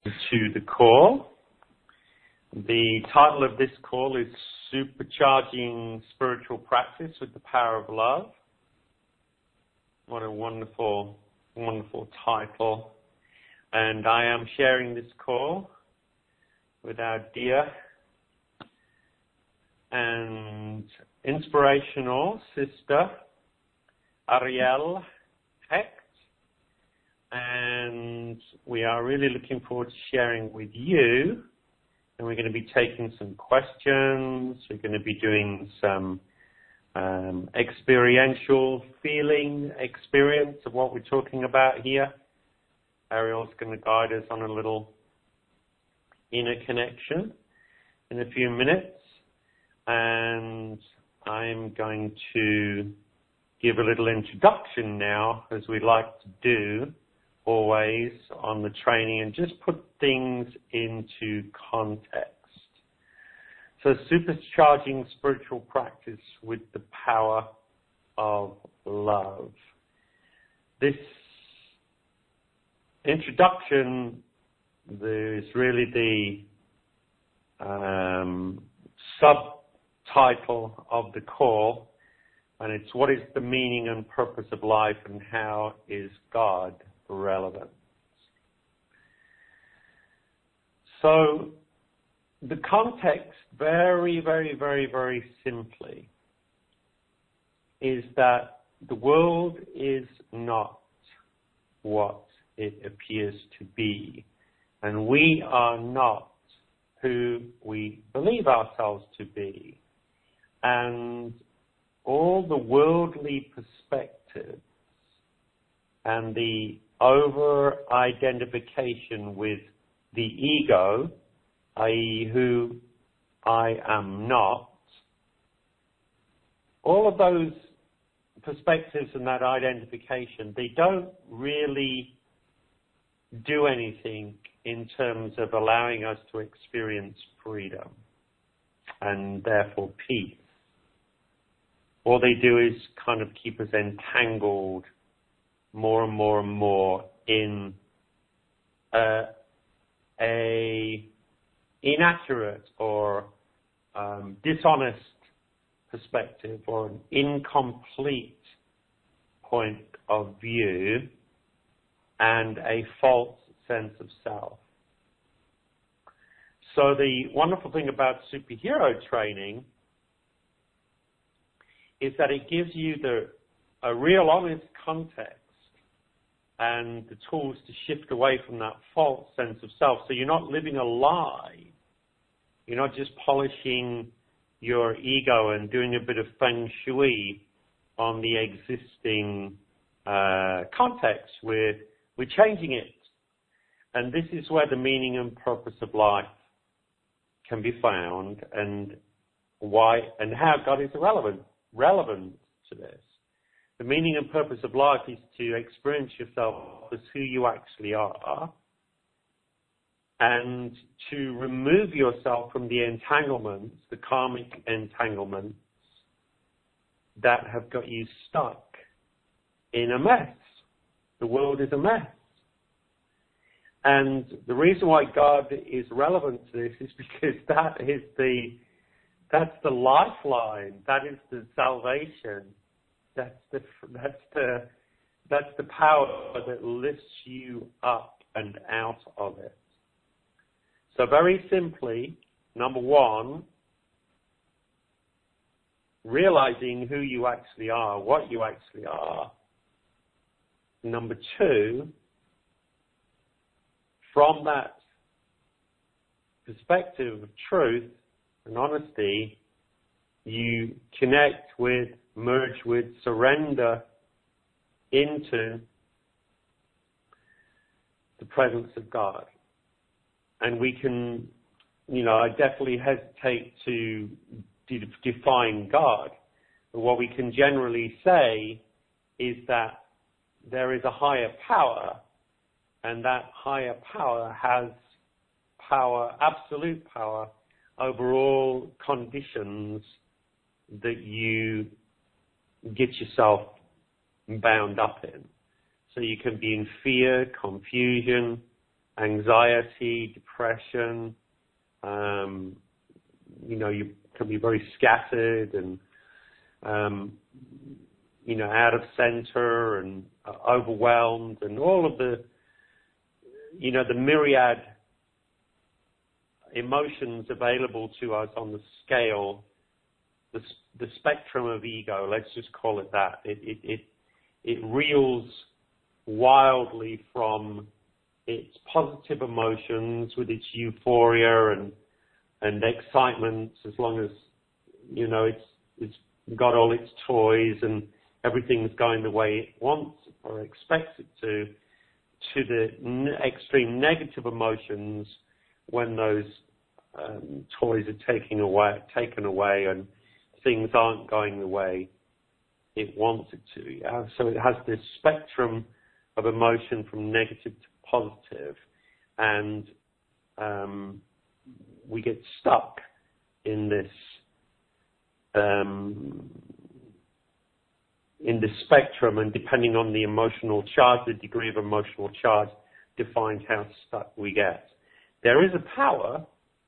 To the call. The title of this call is Supercharging Spiritual Practice with the Power of Love. What a wonderful, wonderful title. And I am sharing this call with our dear and inspirational sister, Ariel Hecht. And we are really looking forward to sharing with you. And we're going to be taking some questions. We're going to be doing some experiential feeling experience of what we're talking about here. Ariel's going to guide us on a little inner connection in a few minutes. And I'm going to give a little introduction now, as we like to do always on the training, and just put things into context. So supercharging spiritual practice with the power of love. This introduction is really the subtitle of the call, and it's what is the meaning and purpose of life and how is God relevant? So the context, very, very, very, very simply, is that the world is not what it appears to be, and we are not who we believe ourselves to be. And all the worldly perspectives and the over-identification with the ego, i.e. who I am not, all of those perspectives and that identification, they don't really do anything in terms of allowing us to experience freedom and therefore peace. All they do is kind of keep us entangled more and more and more in a inaccurate or dishonest perspective or an incomplete point of view and a false sense of self. So the wonderful thing about superhero training is that it gives you a real honest context and the tools to shift away from that false sense of self. So you're not living a lie. You're not just polishing your ego and doing a bit of feng shui on the existing context. We're changing it. And this is where the meaning and purpose of life can be found, and why and how God is relevant to this. The meaning and purpose of life is to experience yourself as who you actually are and to remove yourself from the entanglements, the karmic entanglements that have got you stuck in a mess. The world is a mess. And the reason why God is relevant to this is because that's the lifeline, that is the salvation. That's the power that lifts you up and out of it. So very simply, number one, realizing who you actually are, what you actually are. Number two, from that perspective of truth and honesty, you connect with, merge with, surrender into the presence of God. And we can, I definitely hesitate to define God. But what we can generally say is that there is a higher power, and that higher power has power, absolute power, over all conditions that you get yourself bound up in. So you can be in fear, confusion, anxiety, depression. You can be very scattered and, out of center and overwhelmed, and all of the myriad emotions available to us on the scale, the spectrum of ego, let's just call it that. It reels wildly from its positive emotions with its euphoria and excitement, as long as it's got all its toys and everything's going the way it wants or expects it to the extreme negative emotions when those toys are taken away and things aren't going the way it wants it to. Yeah? So it has this spectrum of emotion from negative to positive, and we get stuck in this spectrum, and depending on the emotional charge, the degree of emotional charge defines how stuck we get. There is a power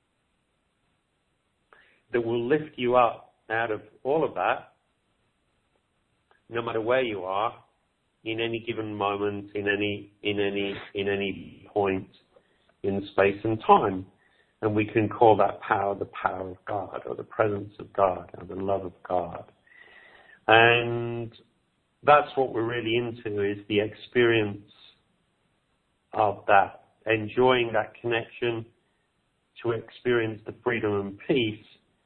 that will lift you up out of all of that, no matter where you are, in any given moment, in any point in space and time. And we can call that power the power of God, or the presence of God, or the love of God. And that's what we're really into, is the experience of that, enjoying that connection, to experience the freedom and peace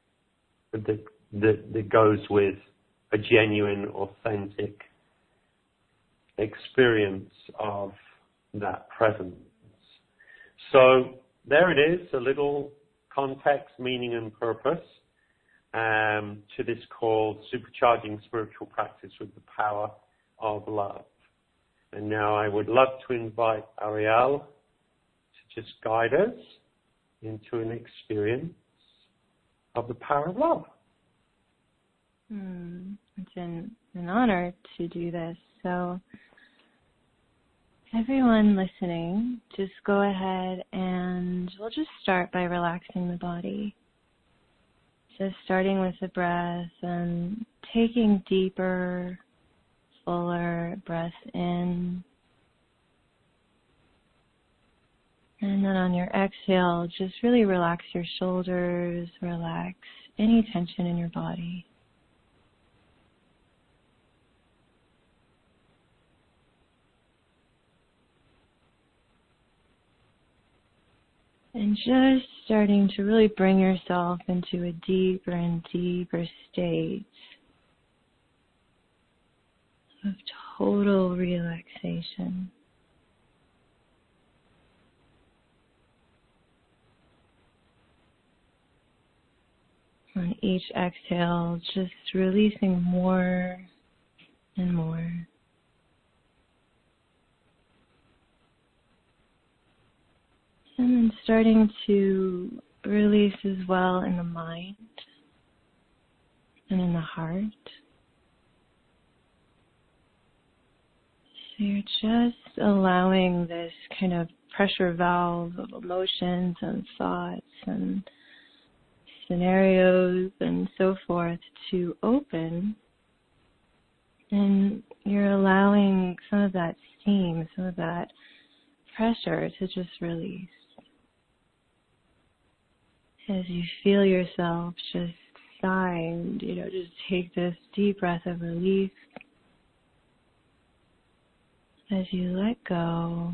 that goes with a genuine, authentic experience of that presence. So there it is, a little context, meaning and purpose to this called Supercharging Spiritual Practice with the Power of Love. And now I would love to invite Ariel to just guide us into an experience of the power of love. It's an honor to do this. So everyone listening, just go ahead and we'll just start by relaxing the body. Just starting with the breath and taking deeper, fuller breaths in. And then on your exhale, just really relax your shoulders, relax any tension in your body. And just starting to really bring yourself into a deeper and deeper state of total relaxation. On each exhale, just releasing more and more. And then starting to release as well in the mind and in the heart. So you're just allowing this kind of pressure valve of emotions and thoughts and scenarios and so forth to open. And you're allowing some of that steam, some of that pressure to just release. As you feel yourself just sighing, just take this deep breath of relief. As you let go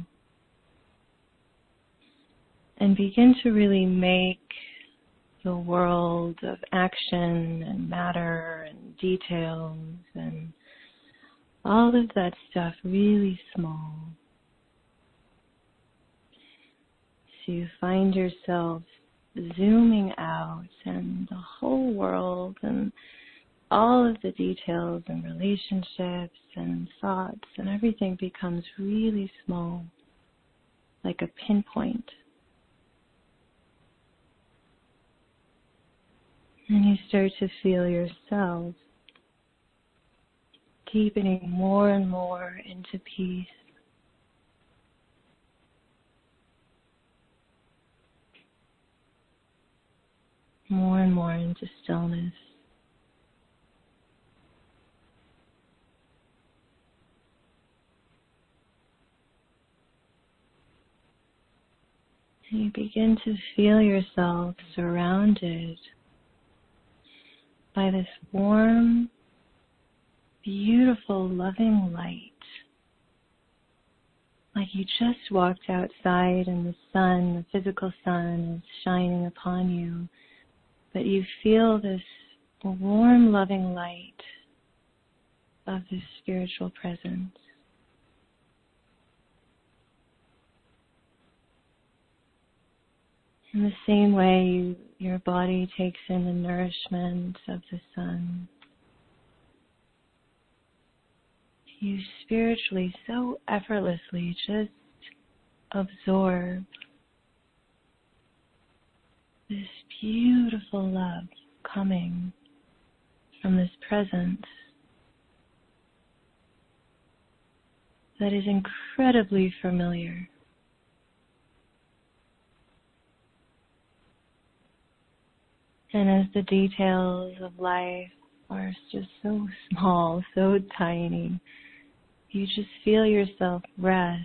and begin to really make the world of action and matter and details and all of that stuff really small. So you find yourself zooming out, and the whole world and all of the details and relationships and thoughts and everything becomes really small, like a pinpoint. And you start to feel yourself deepening more and more into peace. and more into stillness. And you begin to feel yourself surrounded by this warm, beautiful, loving light. Like you just walked outside and the sun, the physical sun, is shining upon you. But you feel this warm, loving light of this spiritual presence. In the same way, your body takes in the nourishment of the sun. You spiritually, so effortlessly, just absorb this beautiful love coming from this presence that is incredibly familiar. And as the details of life are just so small, so tiny, you just feel yourself rest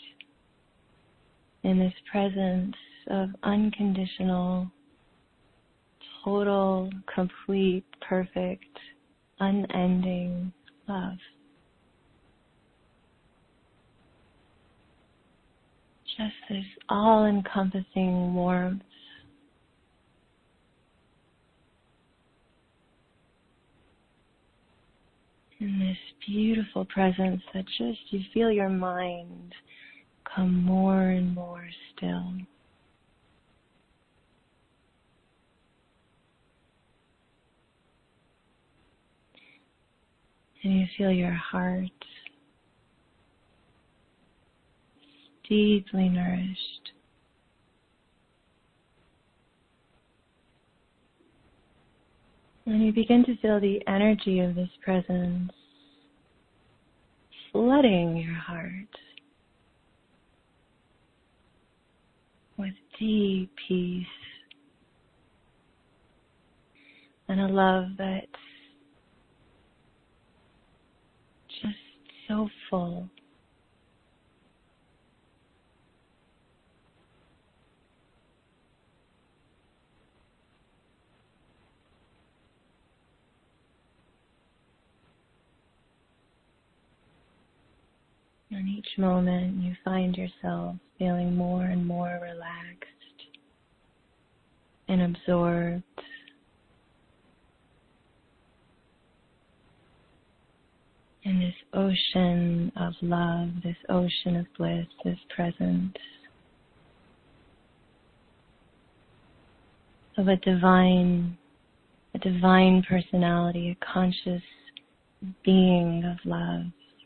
in this presence of unconditional, total, complete, perfect, unending love. Just this all-encompassing warmth. In this beautiful presence that just, you feel your mind come more and more still. And you feel your heart deeply nourished. And you begin to feel the energy of this presence flooding your heart with deep peace and a love that's just so full. And each moment you find yourself feeling more and more relaxed and absorbed in this ocean of love, this ocean of bliss, this presence of a divine personality, a conscious being of love.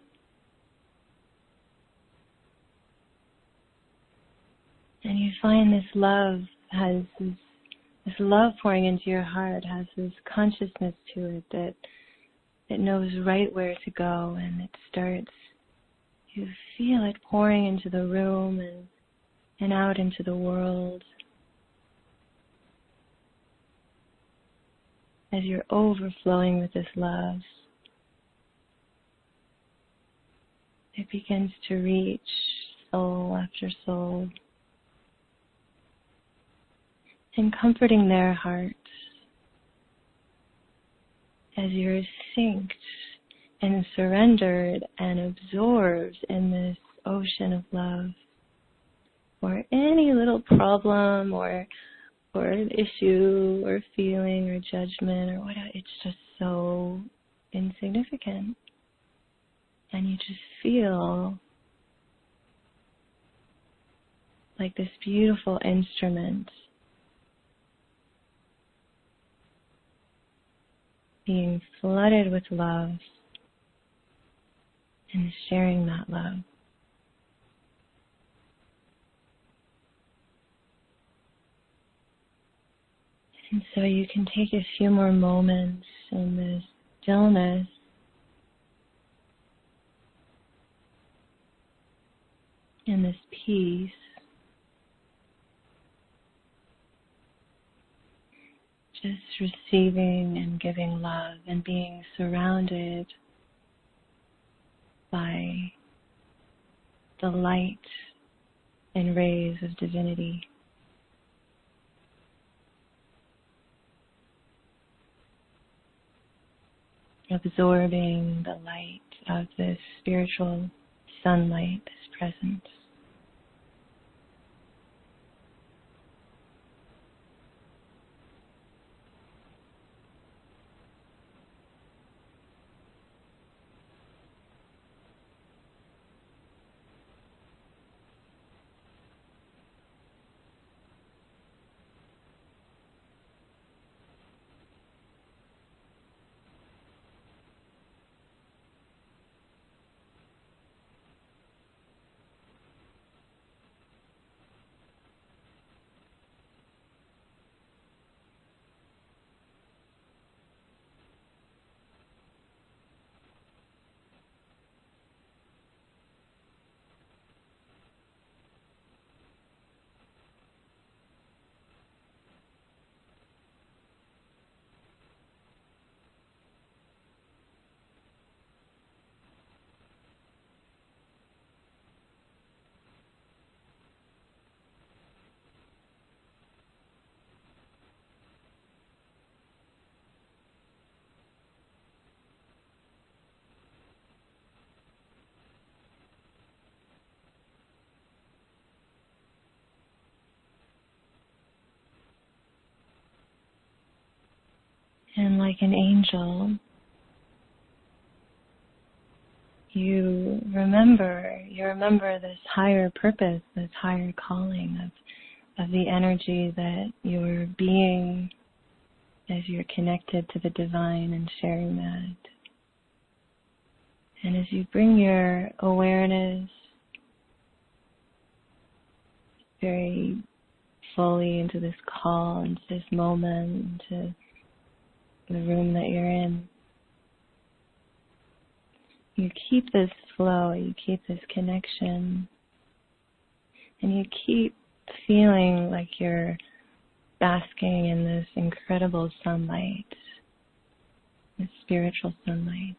And you find this love has this love pouring into your heart has this consciousness to it that it knows right where to go, and it starts, you feel it pouring into the room and out into the world as you're overflowing with this love. It begins to reach soul after soul and comforting their hearts as you're synced and surrendered and absorbed in this ocean of love, or any little problem or an issue or feeling or judgment or whatever, it's just so insignificant. And you just feel like this beautiful instrument being flooded with love and sharing that love. And so you can take a few more moments in this stillness in this peace, just receiving and giving love and being surrounded by the light and rays of divinity. Absorbing the light of this spiritual sunlight, this presence. And like an angel, you remember this higher purpose, this higher calling of the energy that you're being as you're connected to the divine and sharing that. And as you bring your awareness very fully into this call, into this moment, into the room that you're in, you keep this flow, you keep this connection, and you keep feeling like you're basking in this incredible sunlight, this spiritual sunlight.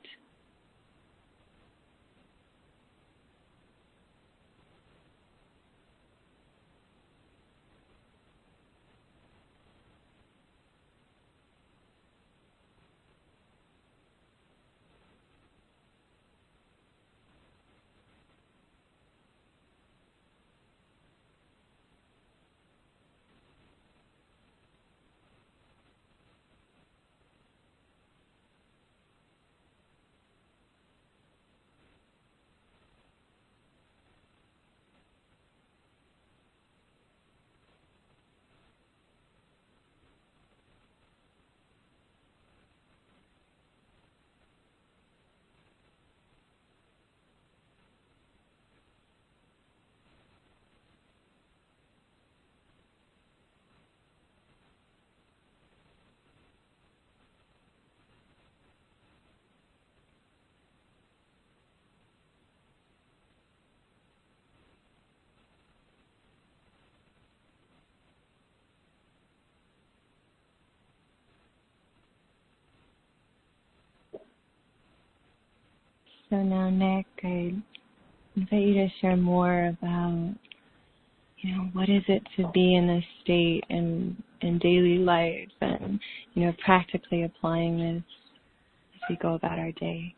So now, Nick, I invite you to share more about, what is it to be in this state in daily life and, practically applying this as we go about our day.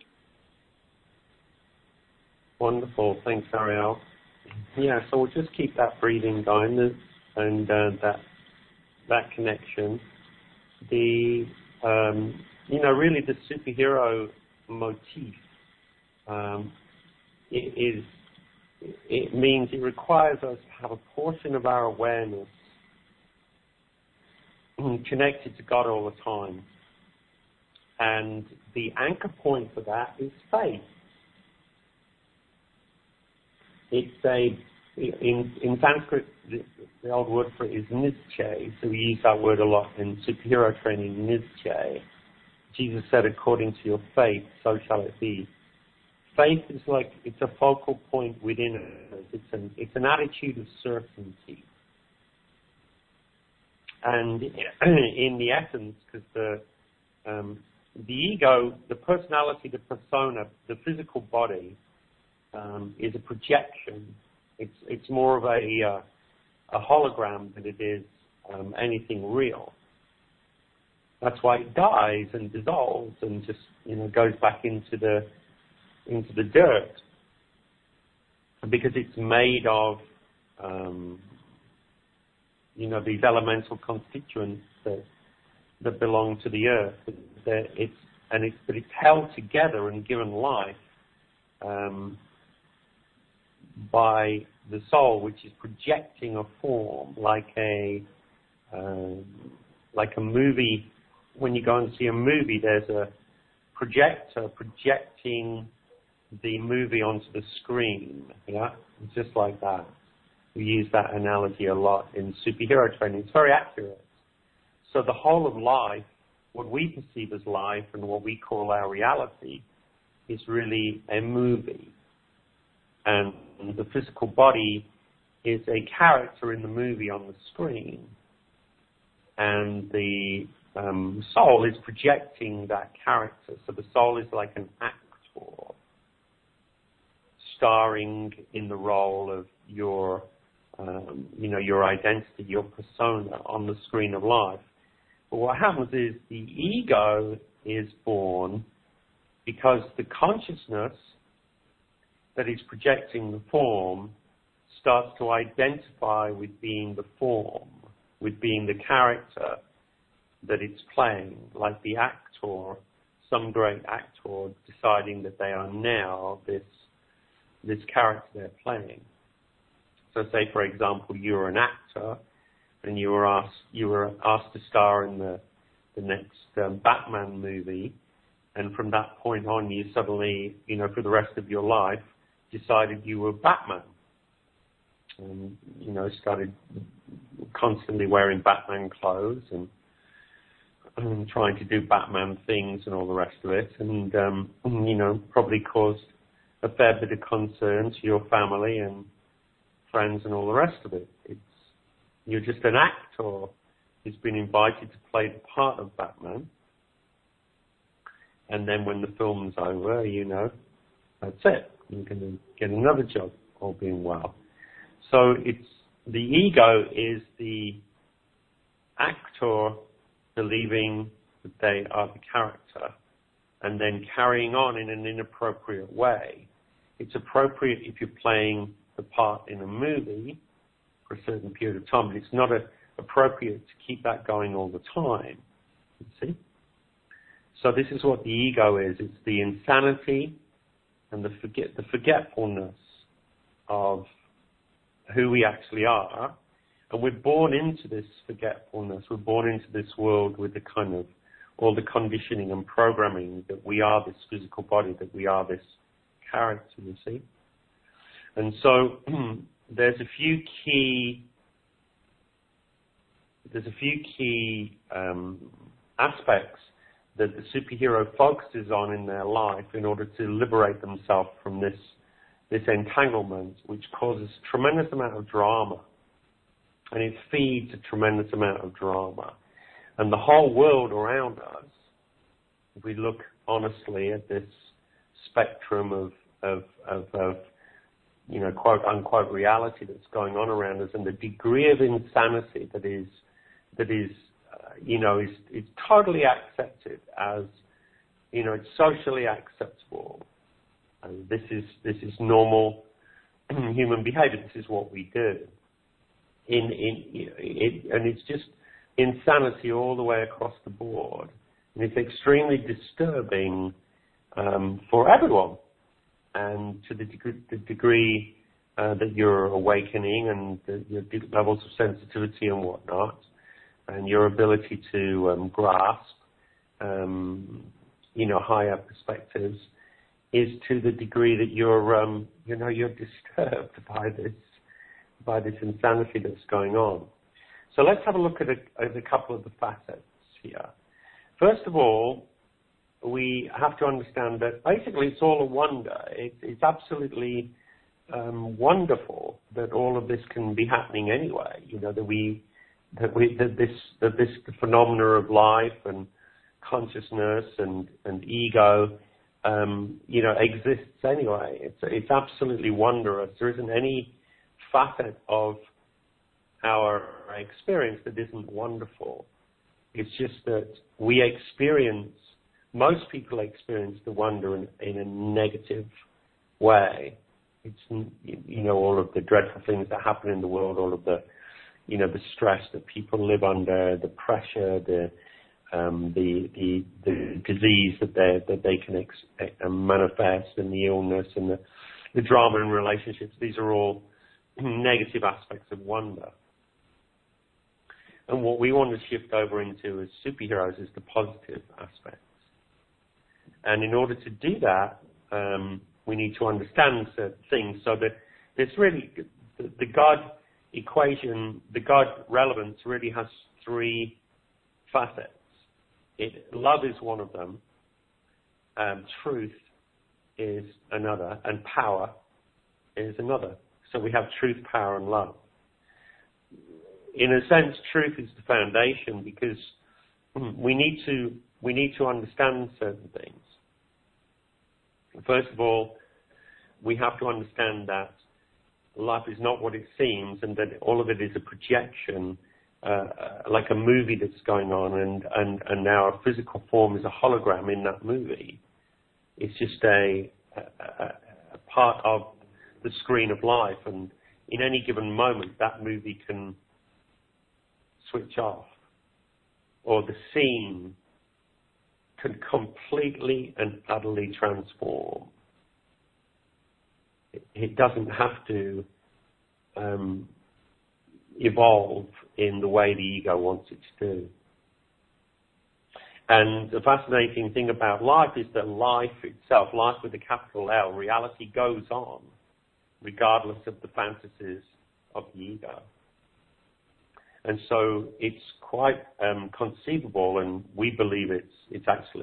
Wonderful. Thanks, Ariel. Yeah, so we'll just keep that breathing going and that connection. Really the superhero motif, it means it requires us to have a portion of our awareness connected to God all the time. And the anchor point for that is faith. It's in Sanskrit, the old word for it is nischay, so we use that word a lot in superhero training, nischay. Jesus said, according to your faith, so shall it be. Faith is like, it's a focal point within us. It's an attitude of certainty. And in the essence, because the ego, the personality, the persona, the physical body is a projection. It's more of a hologram than it is anything real. That's why it dies and dissolves and just goes back into the dirt, because it's made of these elemental constituents that belong to the earth. But it's held together and given life by the soul, which is projecting a form like a movie. When you go and see a movie, there's a projector projecting the movie onto the screen. Yeah, it's just like that. We use that analogy a lot in superhero training. It's very accurate. So the whole of life, what we perceive as life and what we call our reality, is really a movie. And the physical body is a character in the movie on the screen. And the soul is projecting that character. So the soul is like an actor, starring in the role of your identity, your persona on the screen of life. But what happens is the ego is born because the consciousness that is projecting the form starts to identify with being the form, with being the character that it's playing, like the actor, some great actor deciding that they are now this character they're playing. So say, for example, you're an actor and you were asked to star in the next Batman movie, and from that point on you suddenly, for the rest of your life, decided you were Batman. And, started constantly wearing Batman clothes and trying to do Batman things and all the rest of it, and, probably caused a fair bit of concern to your family and friends and all the rest of it. You're just an actor who's been invited to play the part of Batman, and then when the film's over, that's it. You're going to get another job, all being well. So the ego is the actor believing that they are the character and then carrying on in an inappropriate way. It's appropriate if you're playing the part in a movie for a certain period of time, but it's not appropriate to keep that going all the time. You see? So this is what the ego is. It's the insanity and the forgetfulness of who we actually are. And we're born into this forgetfulness. We're born into this world with the kind of all the conditioning and programming that we are this physical body, that we are this character, you see. And so there's a few key aspects that the superhero focuses on in their life in order to liberate themselves from this entanglement, which causes a tremendous amount of drama. And it feeds a tremendous amount of drama. And the whole world around us, if we look honestly at this spectrum of quote unquote reality that's going on around us, and the degree of insanity that is totally accepted as, it's socially acceptable. And this is normal human behavior. This is what we do. And it's just insanity all the way across the board. And it's extremely disturbing for everyone. And to the degree that you're awakening and your levels of sensitivity and whatnot, and your ability to grasp, higher perspectives, is to the degree that you're disturbed by this insanity that's going on. So let's have a look at a couple of the facets here. First of all, we have to understand that basically it's all a wonder. It's absolutely wonderful that all of this can be happening anyway. That we this phenomena of life and consciousness and ego, exists anyway. It's absolutely wondrous. There isn't any facet of our experience that isn't wonderful. It's just that most people experience the wonder in a negative way. It's, all of the dreadful things that happen in the world, all of the, the stress that people live under, the pressure, the disease that they can manifest, and the illness and the drama in relationships. These are all negative aspects of wonder. And what we want to shift over into as superheroes is the positive aspects. And in order to do that, we need to understand certain things. So that there's really the God equation, the God relevance really has three facets. Love is one of them, truth is another, and power is another. So we have truth, power, and love. In a sense, truth is the foundation because we need to understand certain things. First of all, we have to understand that life is not what it seems, and that all of it is a projection, like a movie that's going on, and our physical form is a hologram in that movie. It's just a part of the screen of life, and in any given moment, that movie can switch off, or the scene can completely and utterly transform. It doesn't have to evolve in the way the ego wants it to do. And the fascinating thing about life is that life itself, life with a capital L, reality goes on, regardless of the fantasies of the ego. And so it's quite conceivable, and we believe it's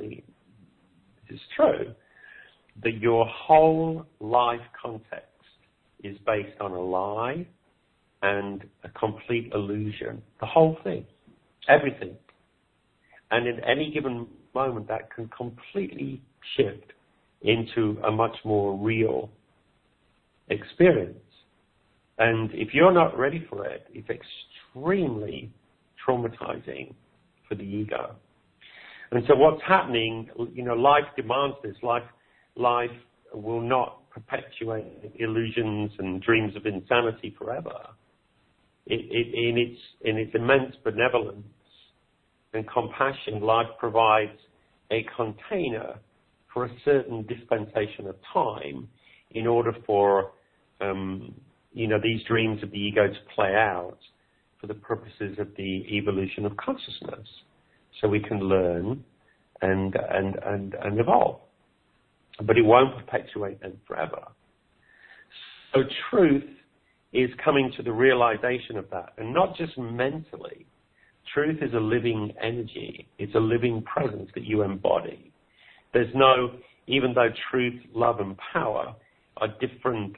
true, that your whole life context is based on a lie and a complete illusion. The whole thing, everything. And in any given moment, that can completely shift into a much more real experience. And if you're not ready for it, it's extremely traumatizing for the ego. And so what's happening, life demands this. Life will not perpetuate illusions and dreams of insanity forever. In its immense benevolence and compassion, life provides a container for a certain dispensation of time in order for these dreams of the ego to play out for the purposes of the evolution of consciousness, so we can learn and evolve. But it won't perpetuate them forever. So truth is coming to the realization of that, and not just mentally. Truth is a living energy. It's a living presence that you embody. Even though truth, love, and power are different,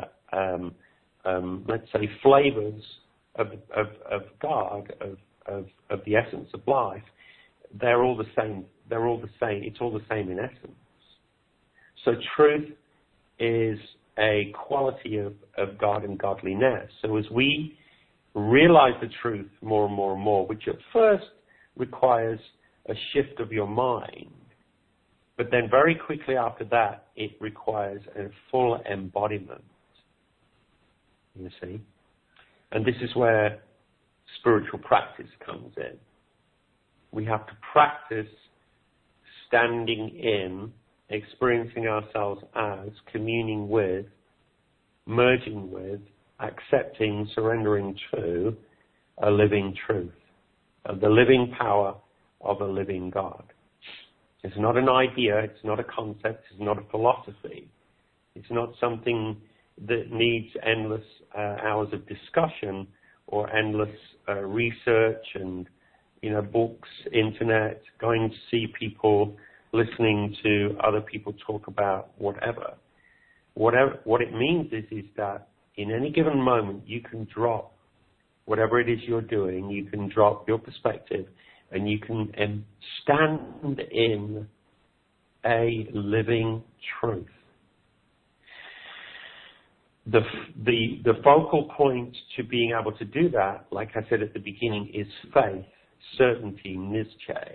let's say, flavors of God, of the essence of life, they're all the same. They're all the same. It's all the same in essence. So truth is a quality of God and godliness. So as we realize the truth more and more and more, which at first requires a shift of your mind, but then very quickly after that, it requires a full embodiment. You see? And this is where spiritual practice comes in. We have to practice standing in, experiencing ourselves as, communing with, merging with, accepting, surrendering to a living truth, the living power of a living God. It's not an idea, it's not a concept, it's not a philosophy. It's not something that needs endless hours of discussion or endless research and, books, internet, going to see people, listening to other people talk about whatever. What it means is that in any given moment you can drop whatever it is you're doing, you can drop your perspective and you can stand in a living truth. The focal point to being able to do that, like I said at the beginning, is faith, certainty, nizche.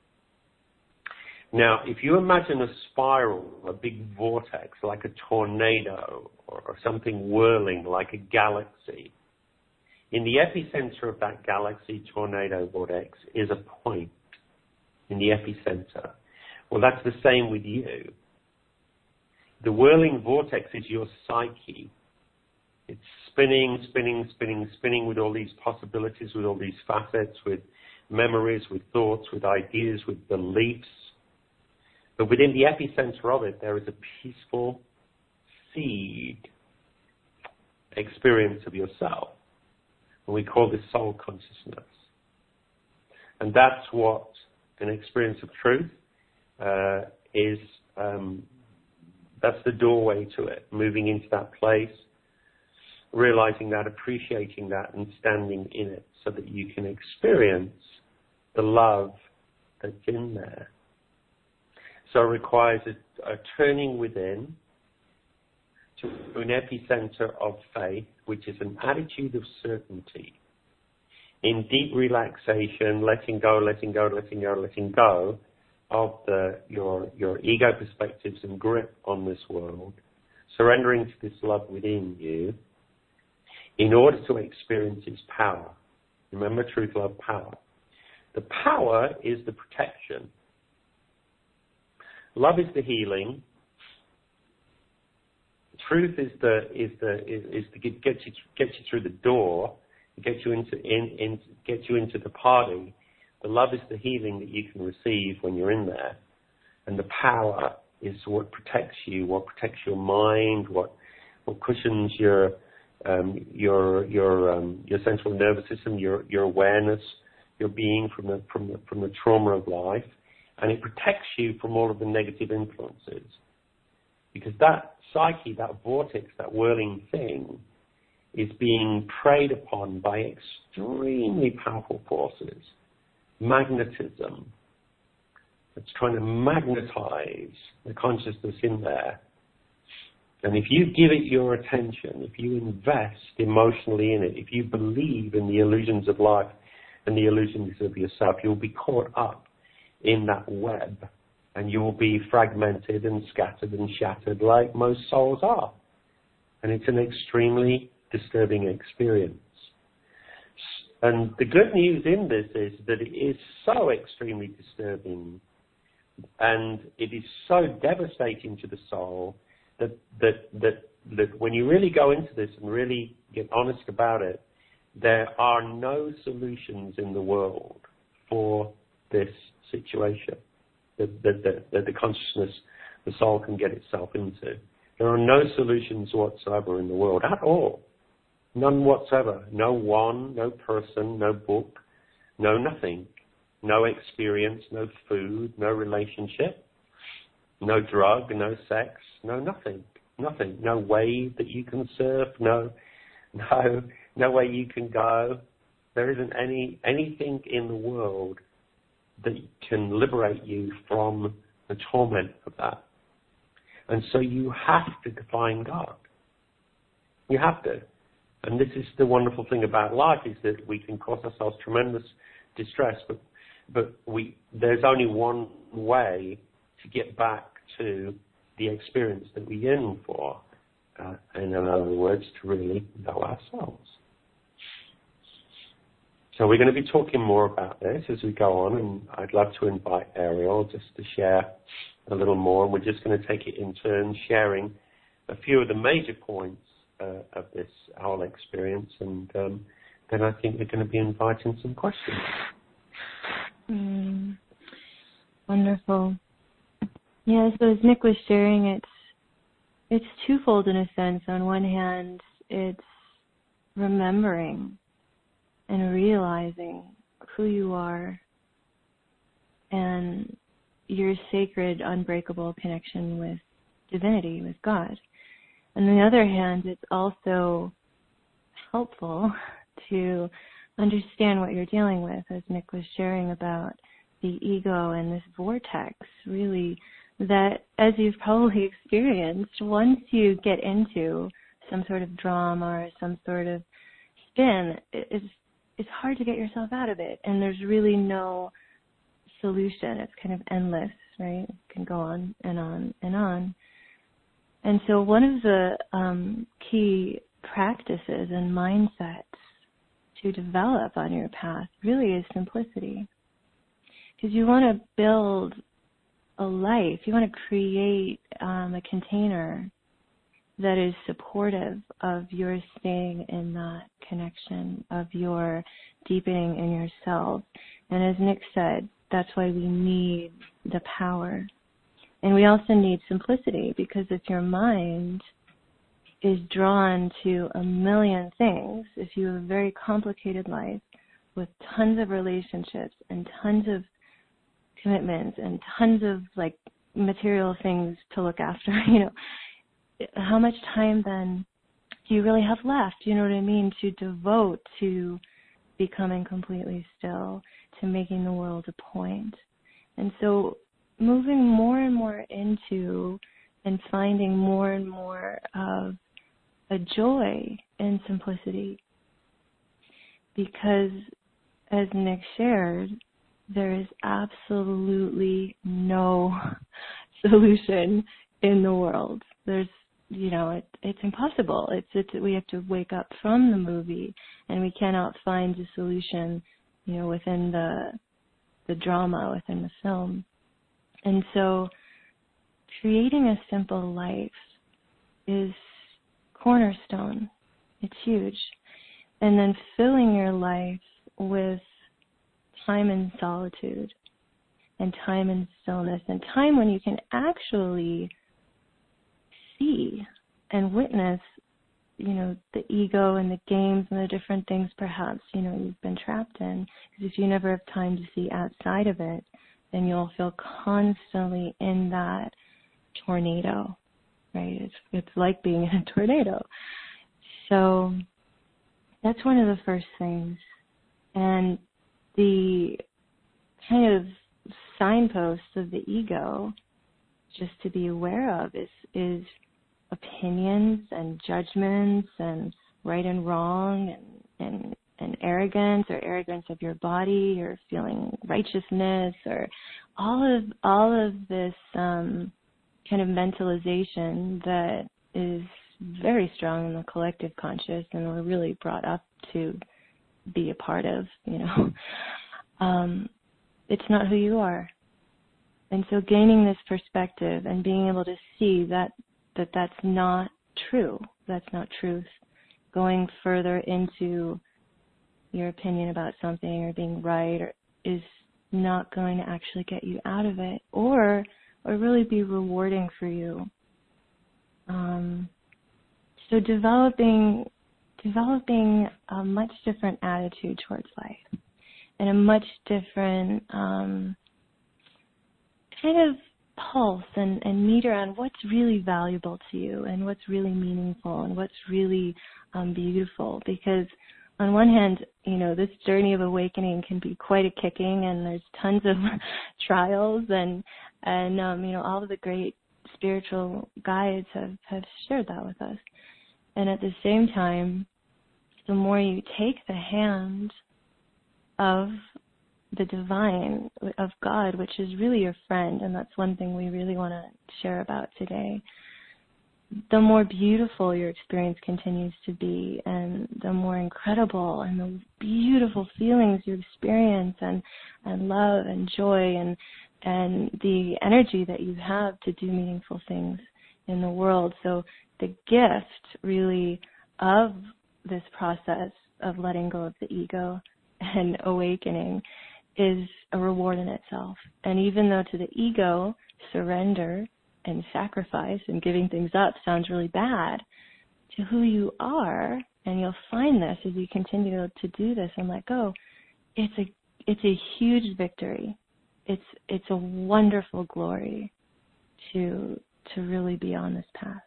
Now, if you imagine a spiral, a big vortex, like a tornado, or something whirling like a galaxy, in the epicenter of that galaxy, tornado, vortex, is a point in the epicenter. Well, that's the same with you. The whirling vortex is your psyche. It's spinning, spinning, spinning, spinning with all these possibilities, with all these facets, with memories, with thoughts, with ideas, with beliefs. But within the epicenter of it, there is a peaceful seed experience of yourself. And we call this soul consciousness. And that's what an experience of truth is. That's the doorway to it, moving into that place, realizing that, appreciating that, and standing in it so that you can experience the love that's in there. So it requires a turning within to an epicenter of faith, which is an attitude of certainty. In deep relaxation, letting go, letting go, letting go, letting go of your ego perspectives and grip on this world, surrendering to this love within you in order to experience its power. Remember, truth, love, power. The power is the protection. Love is the healing. Truth is to get you through the door, get you into the party. The love is the healing that you can receive when you're in there, and the power is what protects you, what protects your mind, what cushions your central nervous system, your awareness, your being from the trauma of life, and it protects you from all of the negative influences. Because that psyche, that vortex, that whirling thing is being preyed upon by extremely powerful forces. Magnetism. It's trying to magnetize the consciousness in there. And if you give it your attention, if you invest emotionally in it, if you believe in the illusions of life and the illusions of yourself, you'll be caught up in that web, and you will be fragmented and scattered and shattered like most souls are. And it's an extremely disturbing experience. And the good news in this is that it is so extremely disturbing, and it is so devastating to the soul that when you really go into this and really get honest about it, there are no solutions in the world for this situation that the consciousness, the soul can get itself into. There are no solutions whatsoever in the world at all. None whatsoever. No one, no person, no book, no nothing. No experience, no food, no relationship, no drug, no sex, no nothing. Nothing. No way that you can surf, no way you can go. There isn't anything in the world that can liberate you from the torment of that. And so you have to find God. You have to. And this is the wonderful thing about life, is that we can cause ourselves tremendous distress, but there's only one way to get back to the experience that we yearn for. In other words, to really know ourselves. So we're going to be talking more about this as we go on, and I'd love to invite Ariel just to share a little more. And we're just going to take it in turn, sharing a few of the major points of this whole experience, and then I think we're going to be inviting some questions. Wonderful. Yeah, so as Nick was sharing, it's twofold in a sense. On one hand, it's remembering and realizing who you are and your sacred, unbreakable connection with divinity, with God. On the other hand, it's also helpful to understand what you're dealing with, as Nick was sharing about the ego and this vortex, really, that, as you've probably experienced, once you get into some sort of drama or some sort of spin, it's hard to get yourself out of it, and there's really no solution. It's kind of endless, right? It can go on and on and on. And so one of the key practices and mindsets to develop on your path really is simplicity. Because you want to build a life, you want to create a container that is supportive of your staying in that connection, of your deepening in yourself. And as Nick said, that's why we need the power. And we also need simplicity, because if your mind is drawn to a million things, if you have a very complicated life with tons of relationships and tons of commitments and tons of material things to look after, how much time then do you really have left, you know what I mean, to devote to becoming completely still, to making the world a point. And so moving more and more into and finding more and more of a joy in simplicity. Because as Nick shared, there is absolutely no solution in the world. There's, it's impossible. We have to wake up from the movie, and we cannot find a solution, within the drama, within the film. And so creating a simple life is cornerstone. It's huge. And then filling your life with time in solitude and time in stillness and time when you can actually see and witness, the ego and the games and the different things perhaps, you've been trapped in. Because if you never have time to see outside of it, then you'll feel constantly in that tornado, right? It's like being in a tornado. So that's one of the first things. And the kind of signposts of the ego, just to be aware of, is opinions and judgments and right and wrong and arrogance, or arrogance of your body, or feeling righteousness, or all of this kind of mentalization that is very strong in the collective conscious, and we're really brought up to be a part of, it's not who you are. And so gaining this perspective and being able to see that's not true, that's not truth, going further into your opinion about something or being right is not going to actually get you out of it or really be rewarding for you. So developing a much different attitude towards life and a much different kind of pulse and meter on what's really valuable to you and what's really meaningful and what's really beautiful. Because on one hand, this journey of awakening can be quite a kicking, and there's tons of trials and all of the great spiritual guides have shared that with us. And at the same time, the more you take the hand of the divine, of God, which is really your friend, and that's one thing we really want to share about today, the more beautiful your experience continues to be, and the more incredible and the beautiful feelings you experience and love and joy and the energy that you have to do meaningful things in the world. So the gift really of this process of letting go of the ego and awakening is a reward in itself. And even though to the ego, surrender and sacrifice and giving things up sounds really bad, to who you are, and you'll find this as you continue to do this and let go, it's a huge victory. It's a wonderful glory to really be on this path.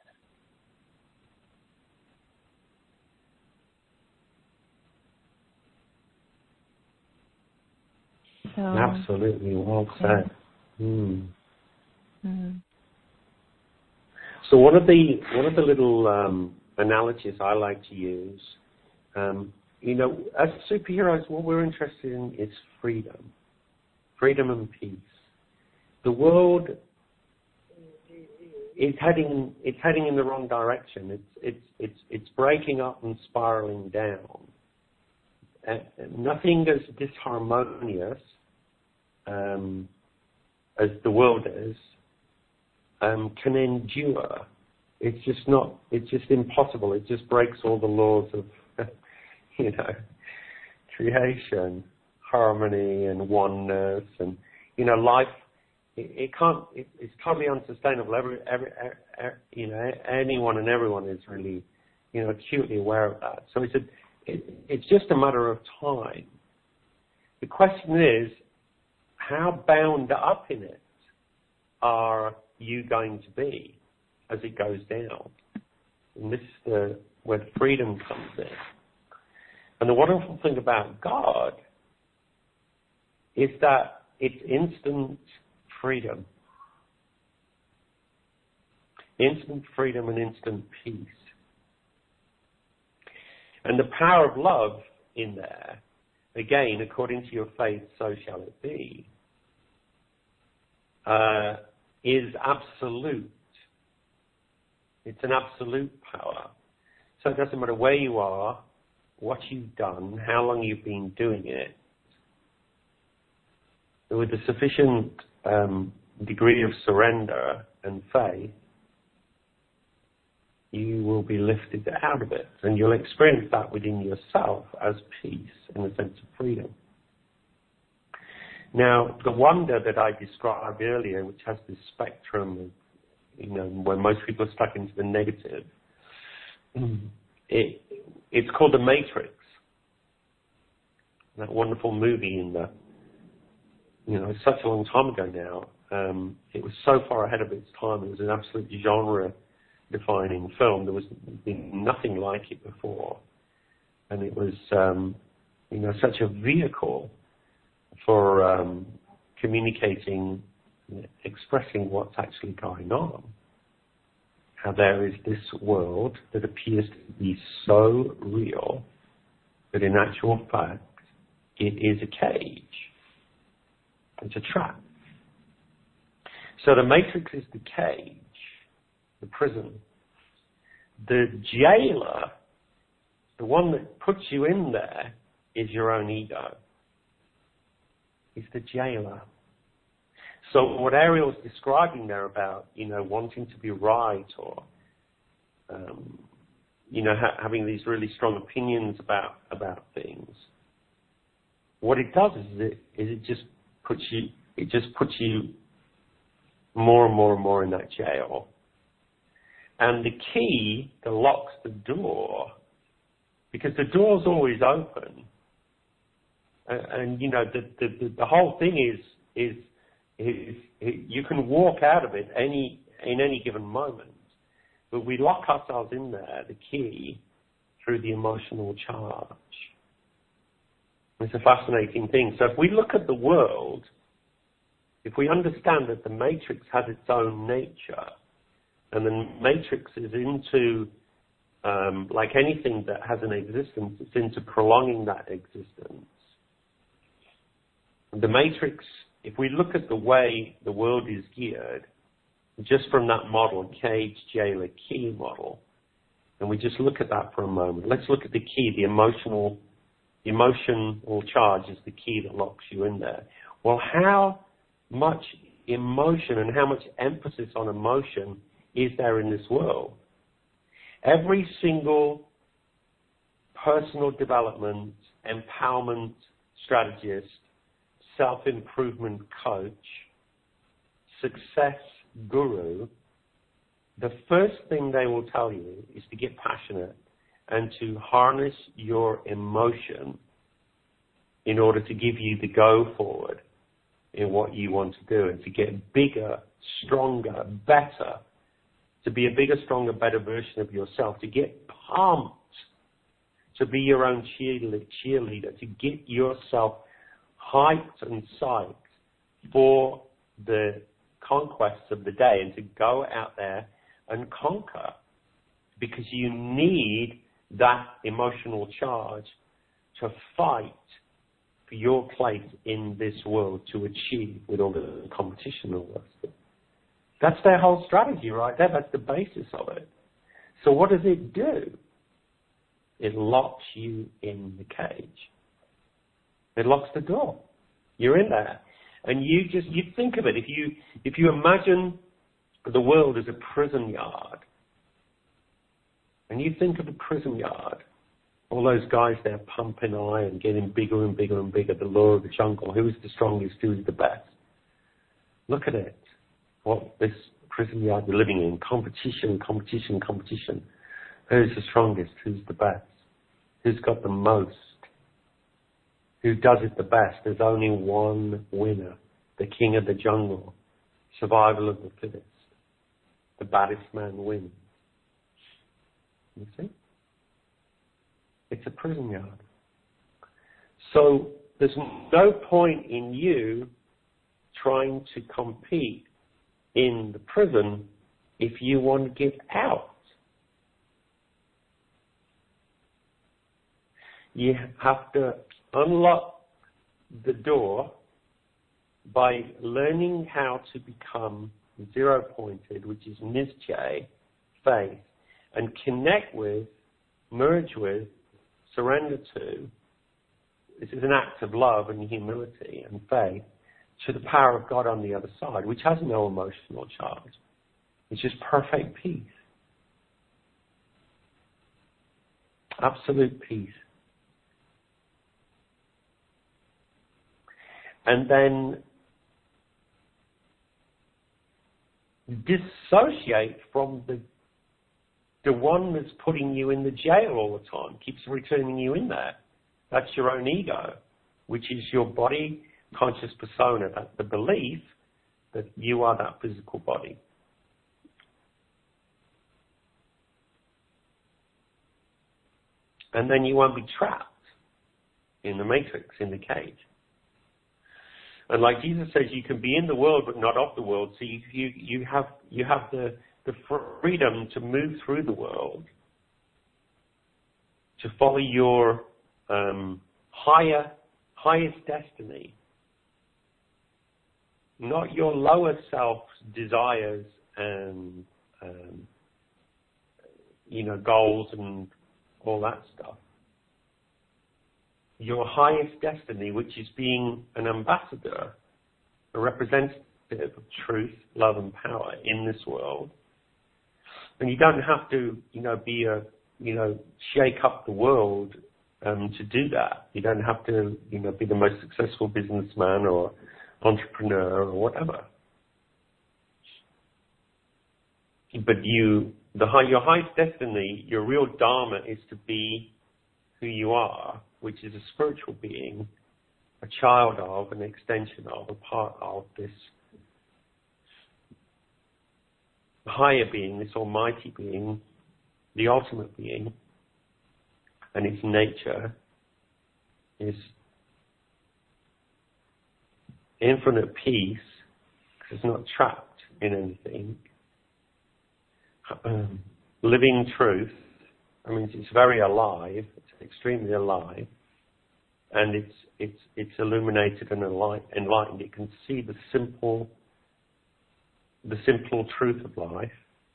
So, absolutely, well yeah. said. Mm. Mm. So one of the little analogies I like to use, as superheroes, what we're interested in is freedom and peace. The world is heading in the wrong direction. It's breaking up and spiraling down. Nothing as disharmonious as the world is can endure. It's just impossible. It just breaks all the laws of, creation, harmony and oneness, and, life. It's totally unsustainable. Anyone and everyone is really, acutely aware of that. So it's just a matter of time. The question is, how bound up in it are you going to be as it goes down? And this is where freedom comes in. And the wonderful thing about God is that it's instant freedom. Instant freedom and instant peace. And the power of love in there, again, according to your faith, so shall it be, is absolute. It's an absolute power. So it doesn't matter where you are, what you've done, how long you've been doing it. With a sufficient degree of surrender and faith, you will be lifted out of it. And you'll experience that within yourself as peace and a sense of freedom. Now, the wonder that I described earlier, which has this spectrum of, where most people are stuck into the negative, it's called The Matrix. That wonderful movie such a long time ago now. It was so far ahead of its time. It was an absolute genre-defining film. There was been nothing like it before. And it was, such a vehicle for communicating, expressing what's actually going on. How there is this world that appears to be so real that in actual fact it is a cage. It's a trap. So the matrix is the cage, the prison. The jailer, the one that puts you in there, is your own ego. It's the jailer. So what Ariel's describing there about, wanting to be right or, having these really strong opinions about things, what it does is it just puts you more and more and more in that jail. And the key that locks the door, because the door's always open, and the whole thing is you can walk out of it in any given moment, but we lock ourselves in there, the key, through the emotional charge. It's a fascinating thing. So if we look at the world, if we understand that the matrix has its own nature, and the matrix is into, like anything that has an existence, it's into prolonging that existence. The matrix, if we look at the way the world is geared, just from that model, cage, jailer, key model, and we just look at that for a moment. Let's look at the key, the emotional charge is the key that locks you in there. Well, how much emotion and how much emphasis on emotion is there in this world? Every single personal development, empowerment strategist, self-improvement coach, success guru, the first thing they will tell you is to get passionate and to harness your emotion in order to give you the go forward in what you want to do and to get bigger, stronger, better, to be a bigger, stronger, better version of yourself, to get pumped, to be your own cheerleader, to get yourself hyped and psyched for the conquests of the day and to go out there and conquer, because you need that emotional charge to fight for your place in this world, to achieve with all the competition and all that stuff. That's their whole strategy right there. That's the basis of it. So what does it do? It locks you in the cage. It locks the door. You're in there. And you think of it, if you imagine the world as a prison yard, and you think of a prison yard, all those guys there pumping iron, getting bigger and bigger and bigger, the law of the jungle, who's the strongest, who's the best. Look at it, what this prison yard we're living in, competition. Who's the strongest, who's the best, who's got the most, who does it the best. There's only one winner, the king of the jungle, survival of the fittest. The baddest man wins. You see? It's a prison yard. So there's no point in you trying to compete in the prison if you want to get out. You have to unlock the door by learning how to become zero-pointed, which is Nizjay, faith, and connect with, merge with, surrender to, this is an act of love and humility and faith, to the power of God on the other side, which has no emotional charge. It's just perfect peace. Absolute peace. And then dissociate from the one that's putting you in the jail all the time, keeps returning you in there. That's your own ego, which is your body conscious persona. That's the belief that you are that physical body. And then you won't be trapped in the matrix, in the cage. And like Jesus says, you can be in the world but not of the world. So you have the freedom to move through the world, to follow your highest destiny, not your lower self's desires and goals and all that stuff. Your highest destiny, which is being an ambassador, a representative of truth, love, and power in this world. And you don't have to, shake up the world to do that. You don't have to, be the most successful businessman or entrepreneur or whatever. But your highest destiny, your real dharma, is to be who you are, which is a spiritual being, a child of, an extension of, a part of this higher being, this almighty being, the ultimate being, and its nature is infinite peace, because it's not trapped in anything. Living truth, it's very alive, it's extremely alive, and it's illuminated and enlightened. It can see the simple truth of life,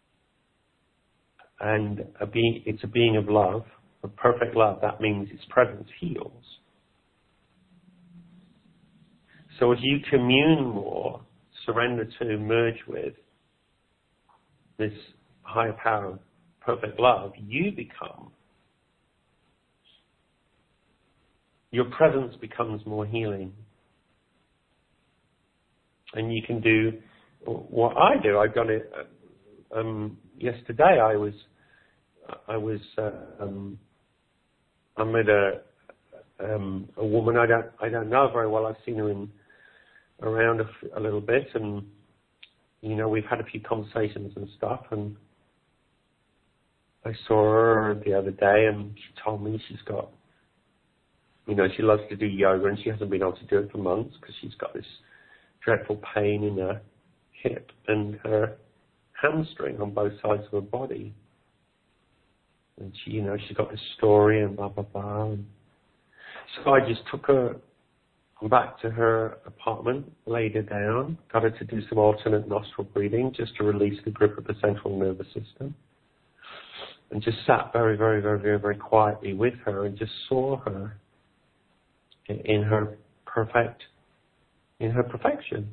and it's a being of love, of perfect love. That means its presence heals. So as you commune more, surrender to, merge with this higher power, perfect love, your presence becomes more healing. And you can do what I do. I've done it yesterday. I met a woman I don't know very well. I've seen her around a little bit, and we've had a few conversations and stuff, and I saw her the other day, and she told me she's got she loves to do yoga, and she hasn't been able to do it for months because she's got this dreadful pain in her hip and her hamstring on both sides of her body. And she's got this story and blah, blah, blah. And so I just took her back to her apartment, laid her down, got her to do some alternate nostril breathing just to release the grip of the central nervous system. And just sat very, very, very, very, very quietly with her and just saw her in her perfection.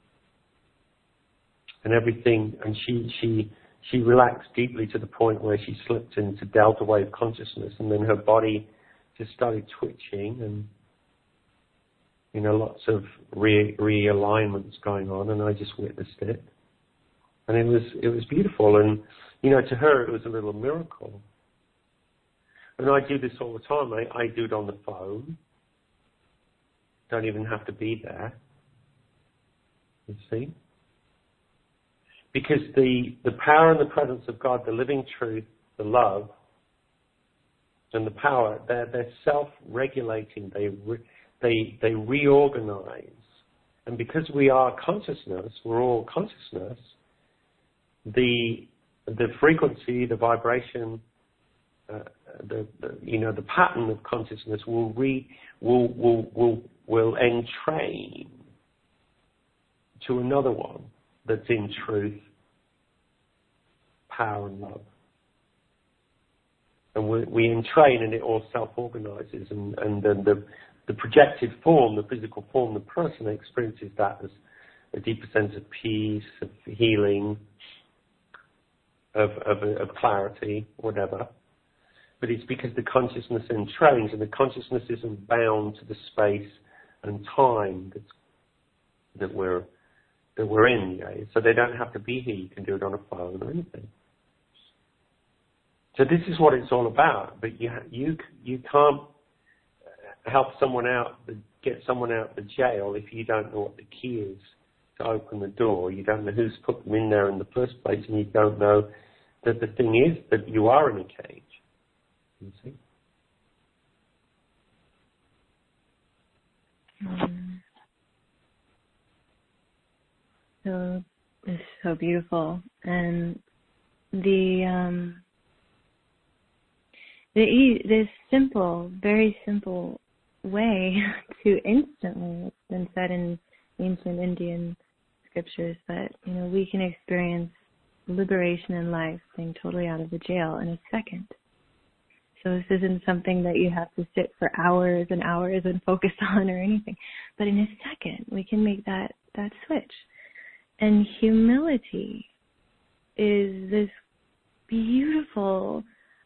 And everything, and she relaxed deeply to the point where she slipped into delta wave consciousness, and then her body just started twitching, and lots of realignments going on, and I just witnessed it, and it was beautiful, and to her it was a little miracle. And I do this all the time. I do it on the phone. Don't even have to be there. You see? Because the power and the presence of God, the living truth, the love, and the power, they're self-regulating. They reorganize. And because we are consciousness, we're all consciousness, the frequency, the vibration, the pattern of consciousness will entrain to another one that's in truth, power and love. And we entrain, and it all self-organizes, and then the projected form, the physical form, the person experiences that as a deeper sense of peace, of healing, of clarity, whatever. But it's because the consciousness entrains, and the consciousness isn't bound to the space and time that we're in. So they don't have to be here. You can do it on a phone or anything. So this is what it's all about. But you can't help someone out, get someone out of the jail if you don't know what the key is to open the door. You don't know who's put them in there in the first place, and you don't know that the thing is that you are in a cage. You see? So it's so beautiful, and this simple, very simple way to instantly, it's been said in ancient Indian scriptures that we can experience liberation in life, being totally out of the jail in a second. So this isn't something that you have to sit for hours and hours and focus on or anything, but in a second we can make that switch. And humility is this beautiful,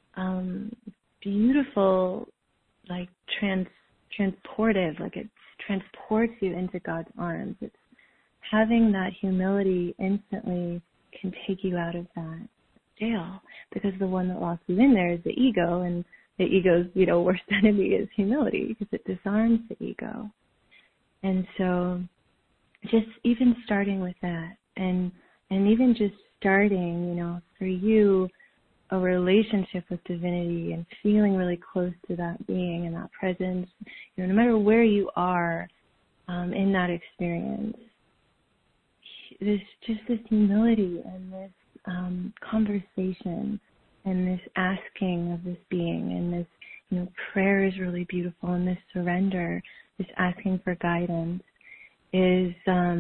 like transportive, like it transports you into God's arms. It's having that humility instantly can take you out of that jail, because the one that locks you in there is the ego, and the ego's worst enemy is humility, because it disarms the ego. And so just even starting with that, and even just starting, for you, a relationship with divinity and feeling really close to that being and that presence, no matter where you are in that experience, there's just this humility and this conversation and this asking of this being, and this, prayer is really beautiful, and this surrender, this asking for guidance is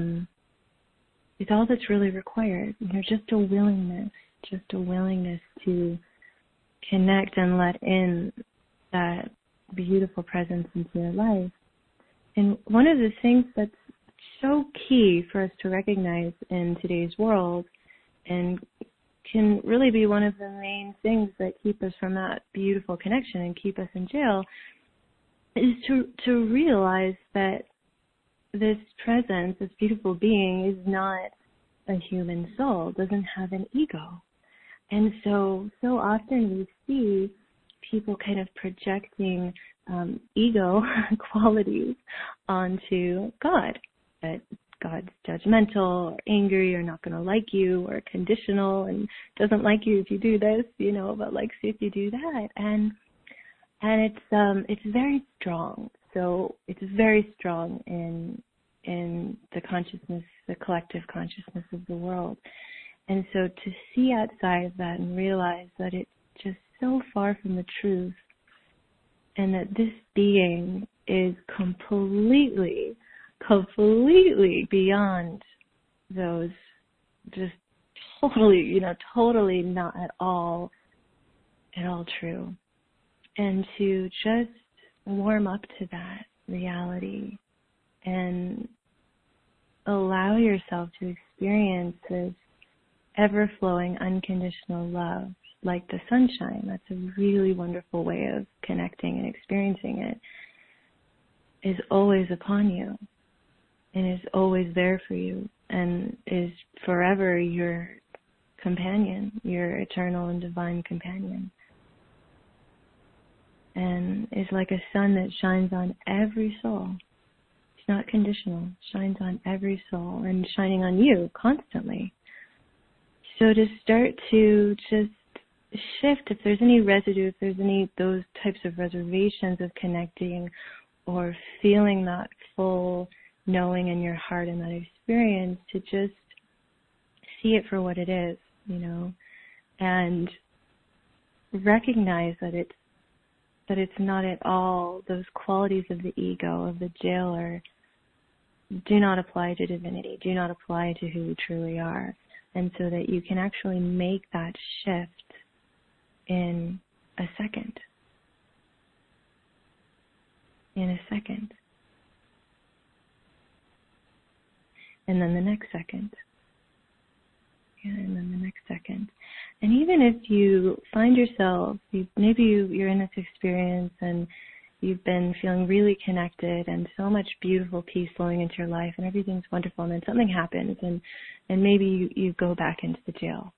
all that's really required. Just a willingness to connect and let in that beautiful presence into your life. And one of the things that's so key for us to recognize in today's world, and can really be one of the main things that keep us from that beautiful connection and keep us in jail, is to realize that this presence, this beautiful being, is not a human soul, doesn't have an ego. And so often we see people kind of projecting ego qualities onto God, that God's judgmental or angry or not going to like you or conditional and doesn't like you if you do this, but likes you if you do that. And it's very strong. so it's very strong in the consciousness, the collective consciousness of the world. And so to see outside of that and realize that it's just so far from the truth, and that this being is completely beyond those, just totally not at all true. And to just warm up to that reality and allow yourself to experience this ever-flowing unconditional love like the sunshine. That's a really wonderful way of connecting and experiencing it. Is always upon you and is always there for you and is forever your companion, your eternal and divine companion. And is like a sun that shines on every soul. It's not conditional. It shines on every soul and shining on you constantly. So to start to just shift, if there's any residue, if there's any those types of reservations of connecting or feeling that full knowing in your heart and that experience, to just see it for what it is, and recognize that it's not at all those qualities of the ego, of the jailer, do not apply to divinity, do not apply to who we truly are. And so that you can actually make that shift in a second. And then the next second. And then the next second. And even if you find yourself, maybe you're in this experience and you've been feeling really connected and so much beautiful peace flowing into your life and everything's wonderful, and then something happens and maybe you go back into the jail.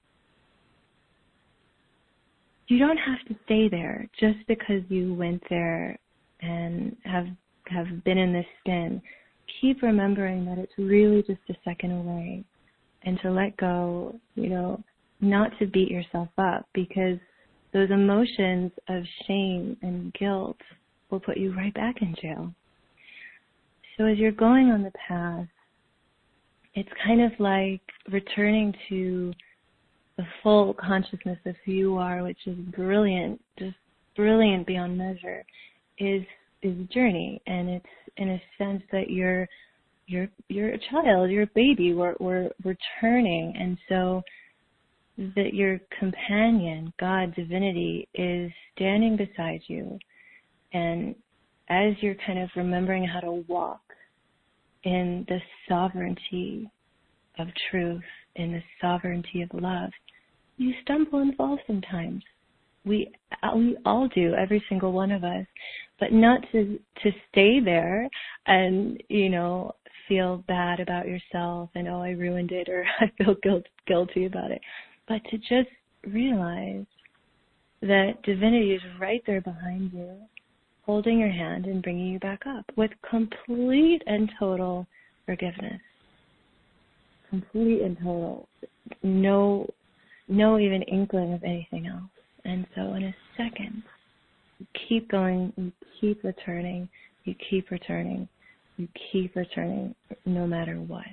You don't have to stay there just because you went there and have been in this spin. Keep remembering that it's really just a second away, and to let go, not to beat yourself up, because those emotions of shame and guilt will put you right back in jail. So as you're going on the path, it's kind of like returning to the full consciousness of who you are, which is brilliant, just brilliant beyond measure, is a journey. And it's in a sense that you're a child, you're a baby, we're returning. And so that your companion, God, divinity, is standing beside you. And as you're kind of remembering how to walk in the sovereignty of truth, in the sovereignty of love, you stumble and fall sometimes. We all do, every single one of us, but not to stay there and, feel bad about yourself and, I ruined it, or I feel guilty about it, but to just realize that divinity is right there behind you, holding your hand and bringing you back up with complete and total forgiveness. Complete and total. No even inkling of anything else. And so in a second, you keep going, you keep returning, you keep returning, you keep returning, no matter what.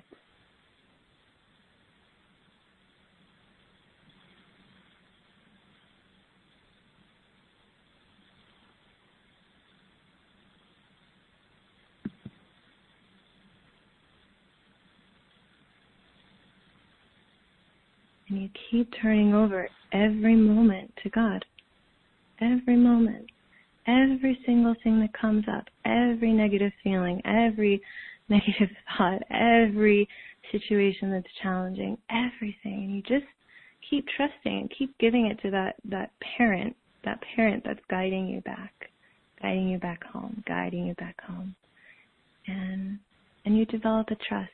And you keep turning over every moment to God. Every moment. Every single thing that comes up. Every negative feeling. Every negative thought. Every situation that's challenging. Everything. And you just keep trusting and keep giving it to that parent. That parent that's guiding you back. Guiding you back home. Guiding you back home. And you develop a trust.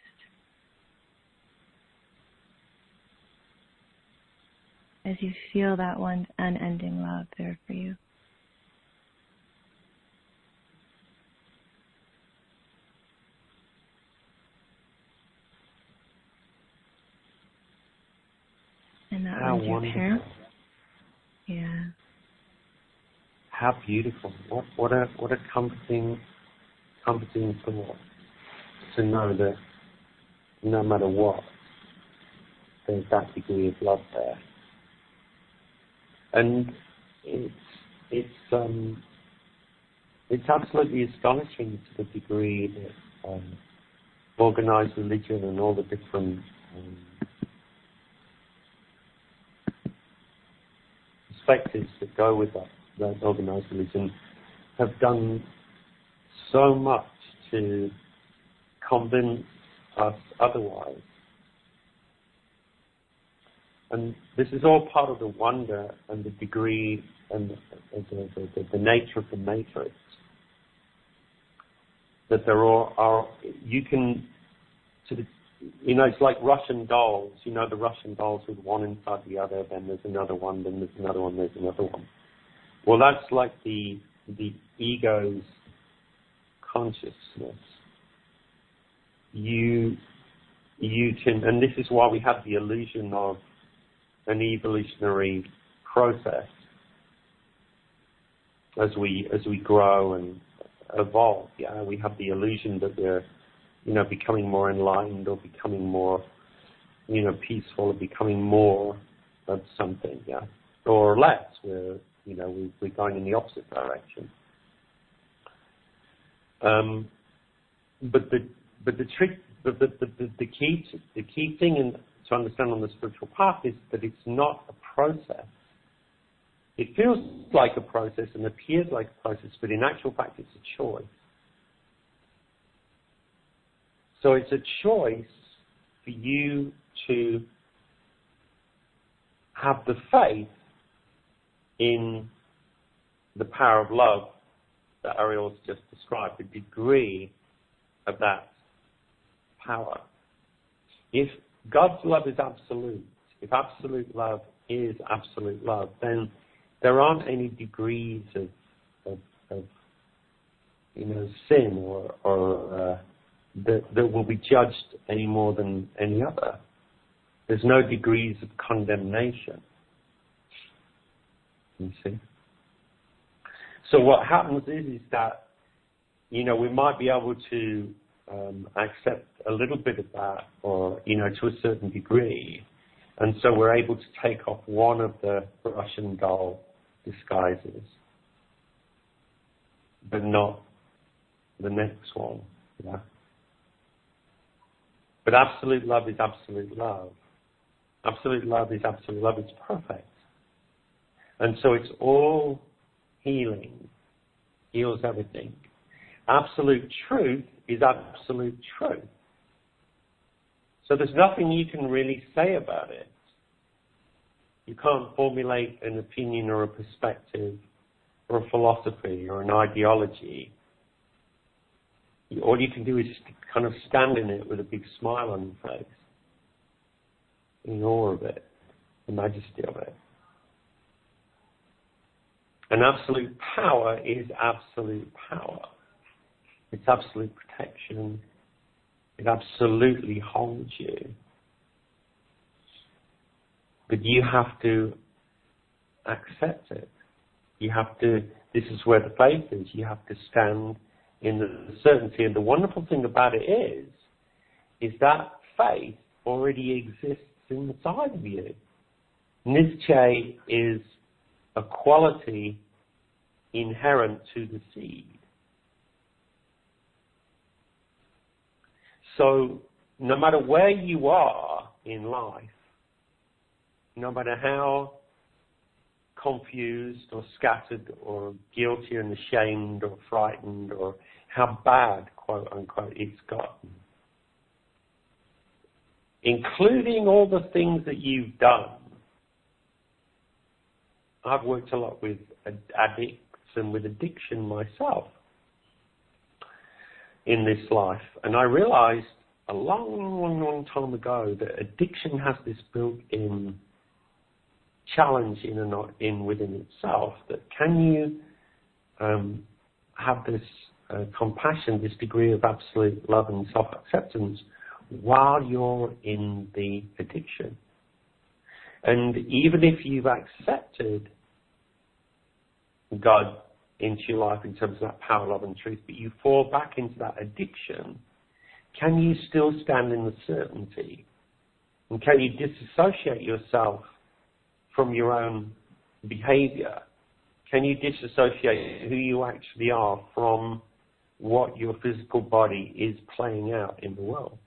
As you feel that one's unending love there for you. And that one's your parent. Yeah. How beautiful. What a comforting comforting thought to know that no matter what, there's that degree of love there. And it's absolutely astonishing to the degree that organized religion and all the different perspectives that go with that organized religion have done so much to convince us otherwise. And this is all part of the wonder and the degree and the nature of the matrix. That there are you can sort of, it's like Russian dolls. The Russian dolls with one inside the other, then there's another one, then there's another one, there's another one. Well, that's like the ego's consciousness. You can, and this is why we have the illusion of an evolutionary process as we grow and evolve. Yeah, we have the illusion that we're, becoming more enlightened or becoming more, peaceful or becoming more of something. Yeah, or less. We're going in the opposite direction. But the trick, the key thing to understand on the spiritual path is that it's not a process. It feels like a process and appears like a process, but in actual fact, it's a choice. So it's a choice for you to have the faith in the power of love that Ariel's just described, the degree of that power. If God's love is absolute, if absolute love is absolute love, then there aren't any degrees of sin or that will be judged any more than any other. There's no degrees of condemnation. You see? So what happens is that, we might be able to accept a little bit of that or, to a certain degree. And so we're able to take off one of the Russian doll disguises, but not the next one. Yeah. But absolute love is absolute love. Absolute love is absolute love. It's perfect. And so it's all healing, heals everything. Absolute truth is absolute truth. So there's nothing you can really say about it. You can't formulate an opinion or a perspective or a philosophy or an ideology. All you can do is kind of stand in it with a big smile on your face, in awe of it, the majesty of it. And absolute power is absolute power. It's absolute protection. It absolutely holds you. But you have to accept it. This is where the faith is. You have to stand in the certainty. And the wonderful thing about it is that faith already exists inside of you. Nischay is a quality inherent to the seed. So no matter where you are in life, no matter how confused or scattered or guilty and ashamed or frightened or how bad, quote unquote, it's gotten, including all the things that you've done. I've worked a lot with addicts and with addiction myself in this life. And I realized a long time ago that addiction has this built-in challenge within itself, that can you have this compassion, this degree of absolute love and self-acceptance while you're in the addiction. And even if you've accepted God into your life in terms of that power, love, and truth, but you fall back into that addiction, can you still stand in the certainty? And can you disassociate yourself from your own behavior? Can you disassociate who you actually are from what your physical body is playing out in the world?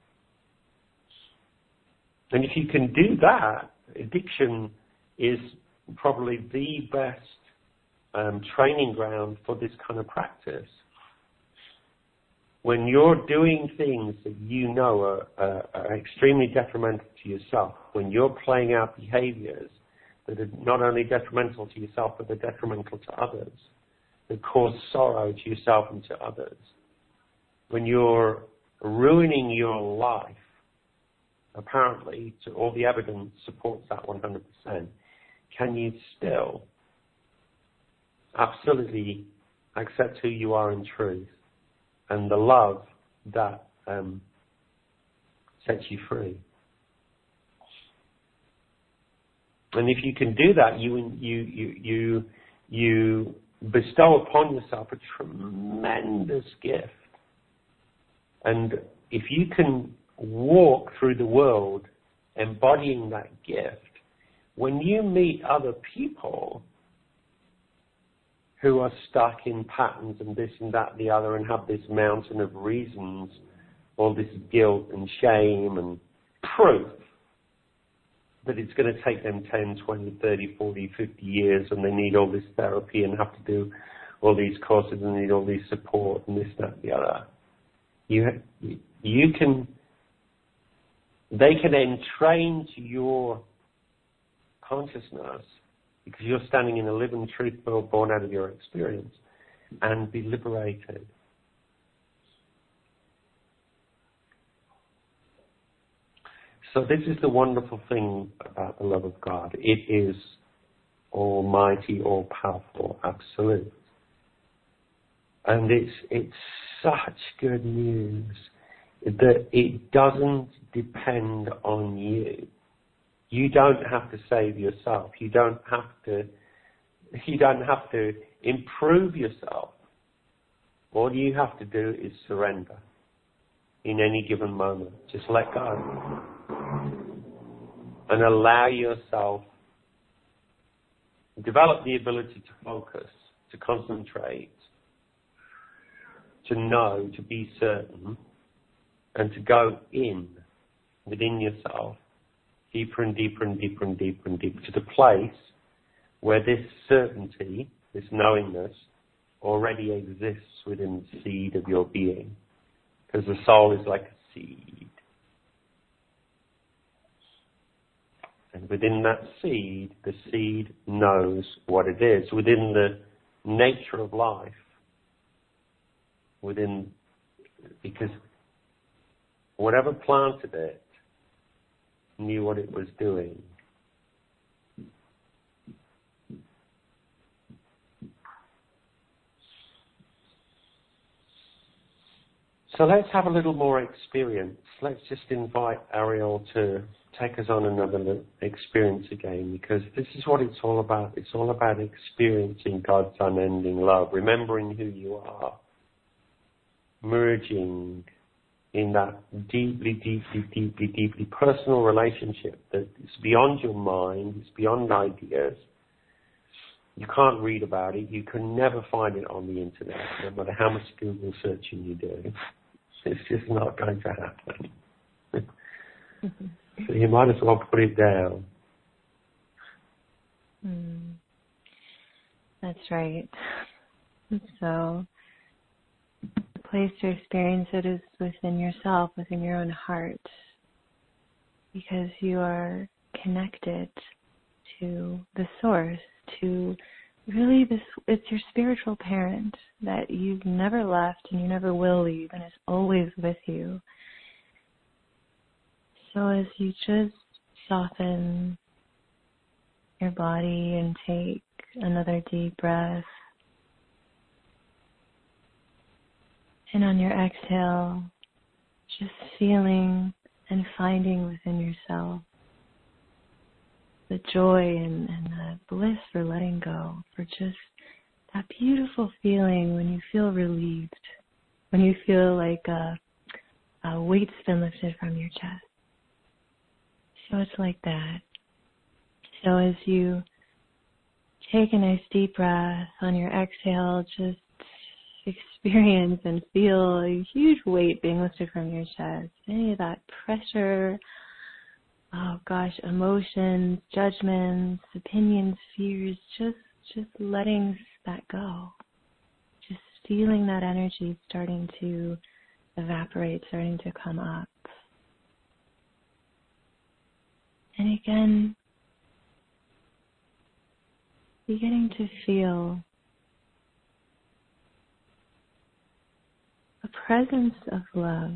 And if you can do that, addiction is probably the best training ground for this kind of practice. When you're doing things that you know are extremely detrimental to yourself, when you're playing out behaviors that are not only detrimental to yourself, but they're detrimental to others, that cause sorrow to yourself and to others, when you're ruining your life, apparently, all the evidence supports that 100%, can you still absolutely accept who you are in truth and the love that sets you free? And if you can do that, you bestow upon yourself a tremendous gift. And if you can walk through the world embodying that gift, when you meet other people who are stuck in patterns and this and that and the other and have this mountain of reasons, all this guilt and shame and proof that it's going to take them 10, 20, 30, 40, 50 years and they need all this therapy and have to do all these courses and need all this support and this, that, and the other. They can entrain to your consciousness because you're standing in a living truth born out of your experience and be liberated. So this is the wonderful thing about the love of God. It is almighty, all-powerful, absolute. And it's such good news that it doesn't depend on you. You don't have to save yourself. You don't have to improve yourself. All you have to do is surrender in any given moment. Just let go. And allow yourself, develop the ability to focus, to concentrate, to know, to be certain, and to go within yourself, deeper and deeper and deeper and deeper and deeper, to the place where this certainty, this knowingness, already exists within the seed of your being. Because the soul is like a seed. And within that seed, the seed knows what it is. Within the nature of life, because whatever planted it knew what it was doing. So let's have a little more experience. Let's just invite Ariel to take us on another experience again, because this is what it's all about. It's all about experiencing God's unending love, remembering who you are, merging in that deeply, deeply, deeply, deeply personal relationship that is beyond your mind, it's beyond ideas. You can't read about it. You can never find it on the internet, no matter how much Google searching you do. It's just not going to happen. So you might as well put it down. That's right. So the place to experience it is within yourself, within your own heart, because you are connected to the source, to really it's your spiritual parent that you've never left and you never will leave and is always with you. So as you just soften your body and take another deep breath, and on your exhale, just feeling and finding within yourself the joy and the bliss for letting go, for just that beautiful feeling when you feel relieved, when you feel like a weight's been lifted from your chest. So it's like that. So as you take a nice deep breath, on your exhale, just experience and feel a huge weight being lifted from your chest. Any of that pressure, emotions, judgments, opinions, fears, just letting that go. Just feeling that energy starting to evaporate, starting to come up. And again, beginning to feel a presence of love.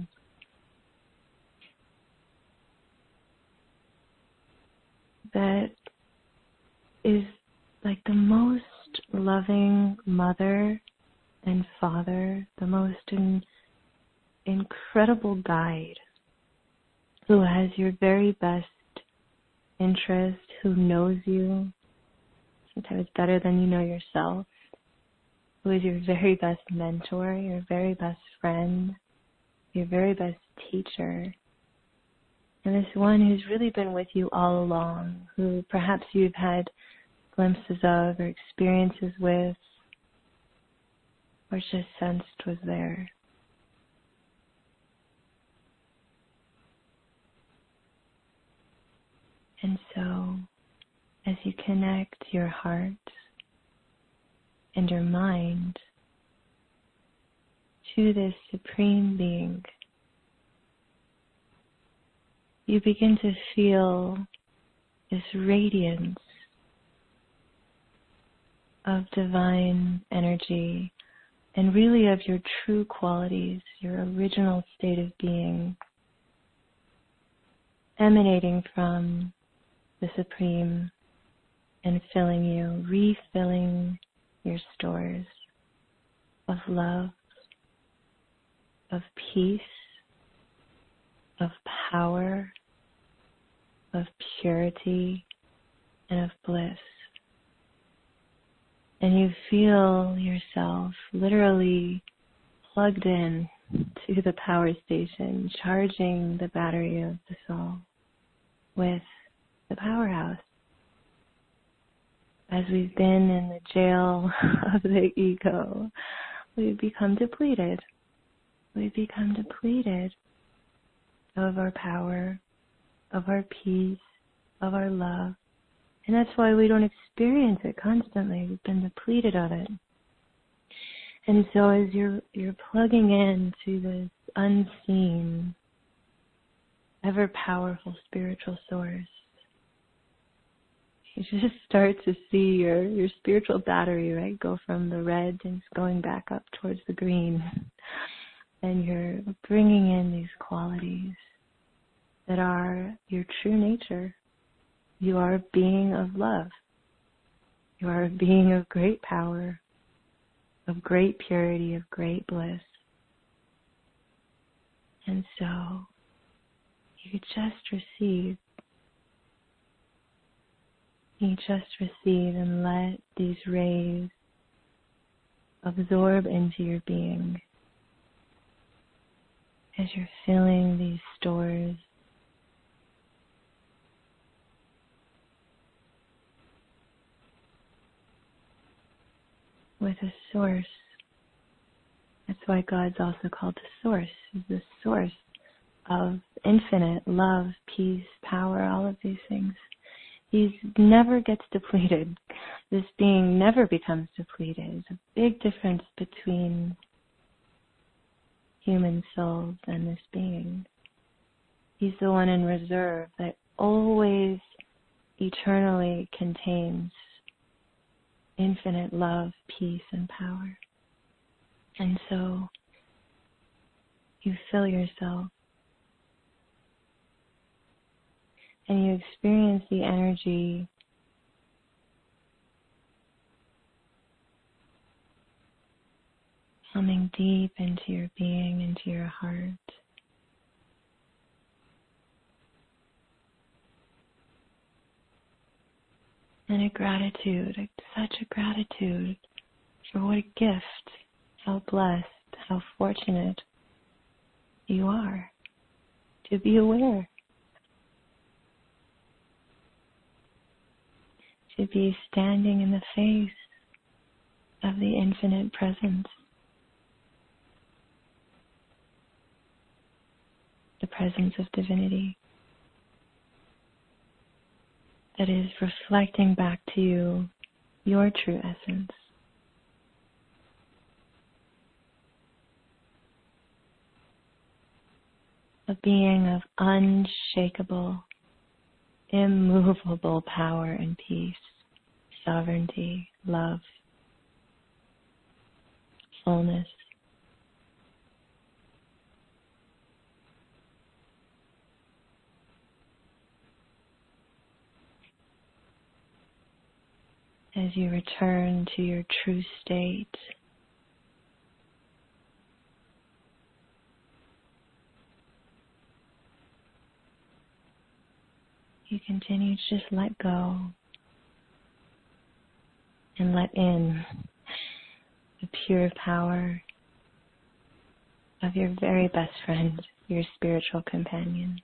That is like the most loving mother and father, the most incredible guide, who has your very best interest, who knows you, sometimes better than you know yourself, who is your very best mentor, your very best friend, your very best teacher. And this one who's really been with you all along, who perhaps you've had glimpses of or experiences with, or just sensed was there. And so, as you connect your heart and your mind to this Supreme Being, you begin to feel this radiance of divine energy and really of your true qualities, your original state of being, emanating from the Supreme and filling you, refilling your stores of love, of peace, of power, of purity, and of bliss. And you feel yourself literally plugged in to the power station, charging the battery of the soul with the powerhouse. As we've been in the jail of the ego, we've become depleted. We've become depleted of our power, of our peace, of our love. And that's why we don't experience it constantly. We've been depleted of it. And so as you're plugging into this unseen, ever-powerful spiritual source, you just start to see your spiritual battery, right, go from the red and it's going back up towards the green. And you're bringing in these qualities that are your true nature. You are a being of love. You are a being of great power, of great purity, of great bliss. And so you just receive. You just receive and let these rays absorb into your being as you're filling these stores with a source. That's why God's also called the source. He's the source of infinite love, peace, power, all of these things. He never gets depleted. This being never becomes depleted. There's a big difference between human souls and this being. He's the one in reserve that always eternally contains infinite love, peace, and power. And so you fill yourself and you experience the energy coming deep into your being, into your heart. And a gratitude, such a gratitude For what a gift, how blessed, how fortunate you are to be aware, to be standing in the face of the infinite presence, the presence of divinity that is reflecting back to you your true essence. A being of unshakable, immovable power and peace, sovereignty, love, fullness. As you return to your true state, you continue to just let go and let in the pure power of your very best friend, your spiritual companion.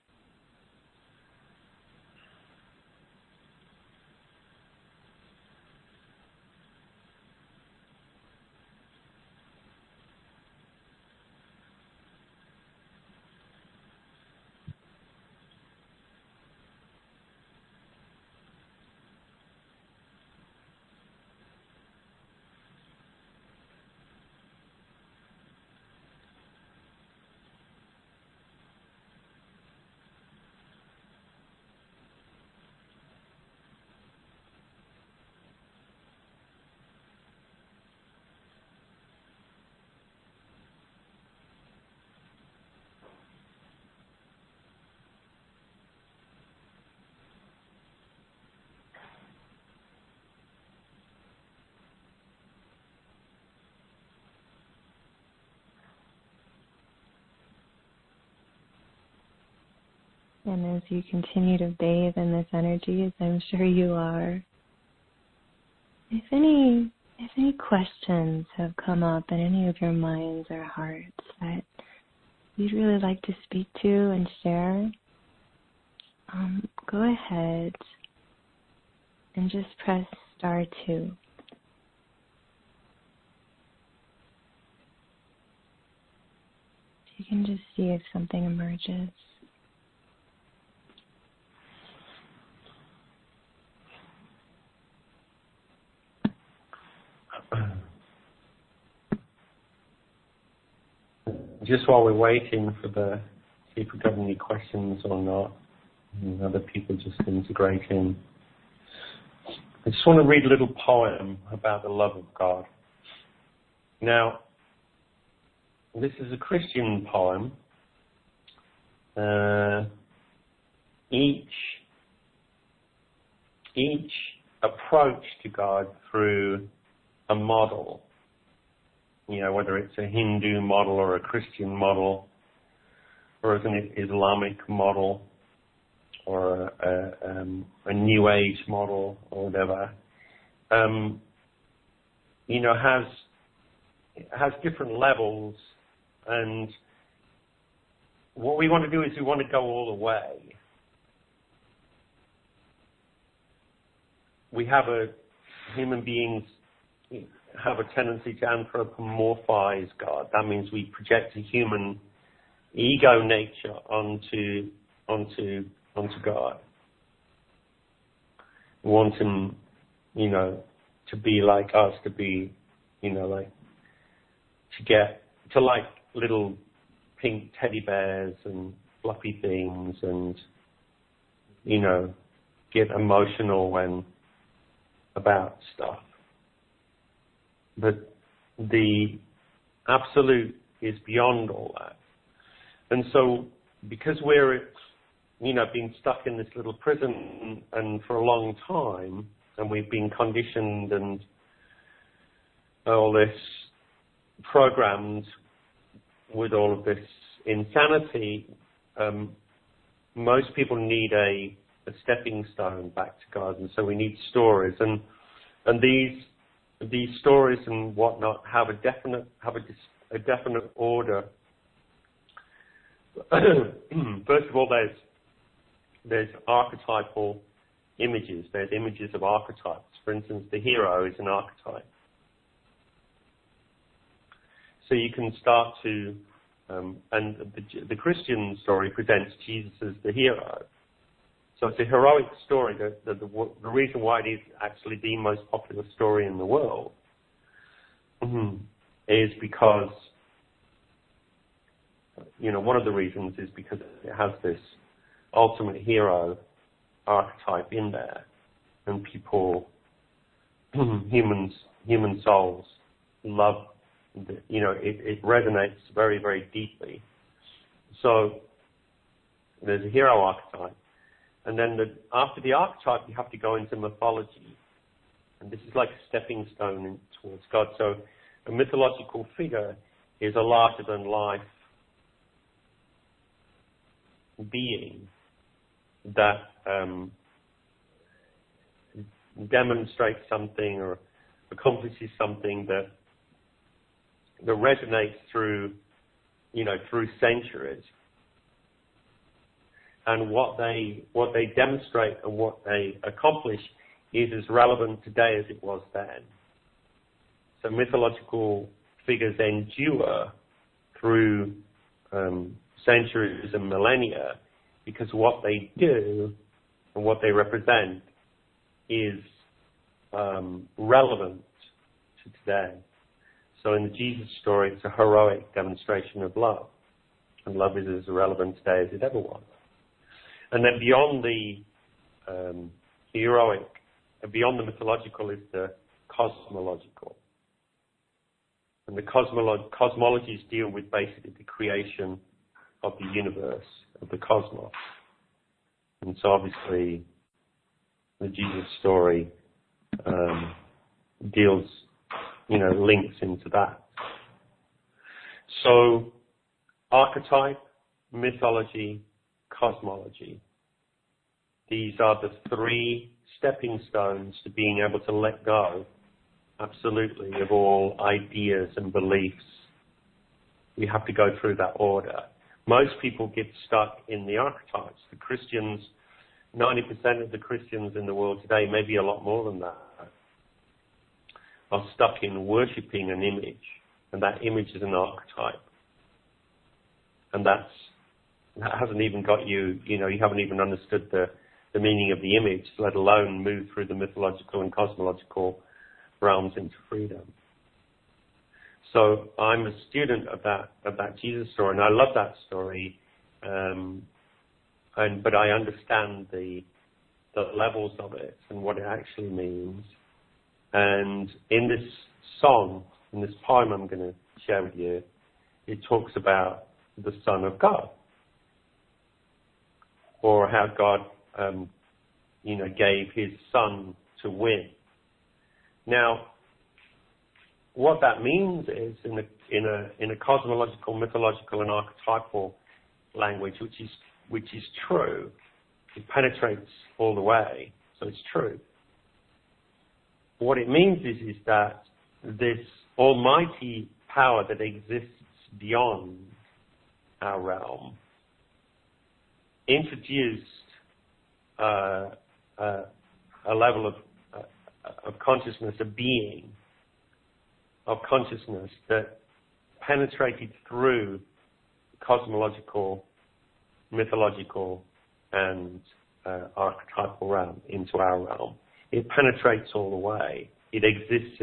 And as you continue to bathe in this energy, as I'm sure you are, if any questions have come up in any of your minds or hearts that you'd really like to speak to and share, go ahead and just press star 2. You can just see if something emerges. Just while we're waiting for see if we've got any questions or not, and other people just integrating, I just want to read a little poem about the love of God. Now, this is a Christian poem. Each approach to God through a model, whether it's a Hindu model or a Christian model, or as an Islamic model, or a New Age model, or whatever, has different levels. And what we want to do is we want to go all the way. Human beings have a tendency to anthropomorphize God. That means we project a human ego nature onto God. We want him, to be like us, to be, to like little pink teddy bears and fluffy things, and, get emotional about stuff. But the absolute is beyond all that. And so, because we're, being stuck in this little prison and for a long time, and we've been conditioned and all this programmed with all of this insanity, most people need a stepping stone back to God. And so we need stories. And these these stories and whatnot have a definite order. First of all, there's archetypal images. There's images of archetypes. For instance, the hero is an archetype. So you can start to, and the Christian story presents Jesus as the hero. So it's a heroic story. The reason why it is actually the most popular story in the world is because, one of the reasons is because it has this ultimate hero archetype in there, and people, human souls love, it resonates very, very deeply. So there's a hero archetype. And then after the archetype, you have to go into mythology. And this is like a stepping stone towards God. So a mythological figure is a larger-than-life being that demonstrates something or accomplishes something that resonates through centuries. And what they demonstrate and what they accomplish is as relevant today as it was then. So mythological figures endure through centuries and millennia because what they do and what they represent is relevant to today. So in the Jesus story, it's a heroic demonstration of love. And love is as relevant today as it ever was. And then beyond the heroic, beyond the mythological is the cosmological. And the cosmologies deal with basically the creation of the universe, of the cosmos. And so obviously the Jesus story deals, links into that. So archetype, mythology, cosmology. These are the three stepping stones to being able to let go, absolutely, of all ideas and beliefs. We have to go through that order. Most people get stuck in the archetypes. The Christians, 90% of the Christians in the world today, maybe a lot more than that, are stuck in worshipping an image. And that image is an archetype. And that hasn't even got you, you haven't even understood the meaning of the image, let alone move through the mythological and cosmological realms into freedom. So I'm a student of that Jesus story, and I love that story. But I understand the levels of it and what it actually means. And in this song, in this poem I'm going to share with you, it talks about the Son of God, or how God, gave His Son to win. Now, what that means is, in a cosmological, mythological, and archetypal language, which is true, it penetrates all the way, so it's true. What it means is that this almighty power that exists beyond our realm introduced a level of consciousness, a being of consciousness that penetrated through cosmological, mythological, and archetypal realm into our realm. It penetrates all the way. It exists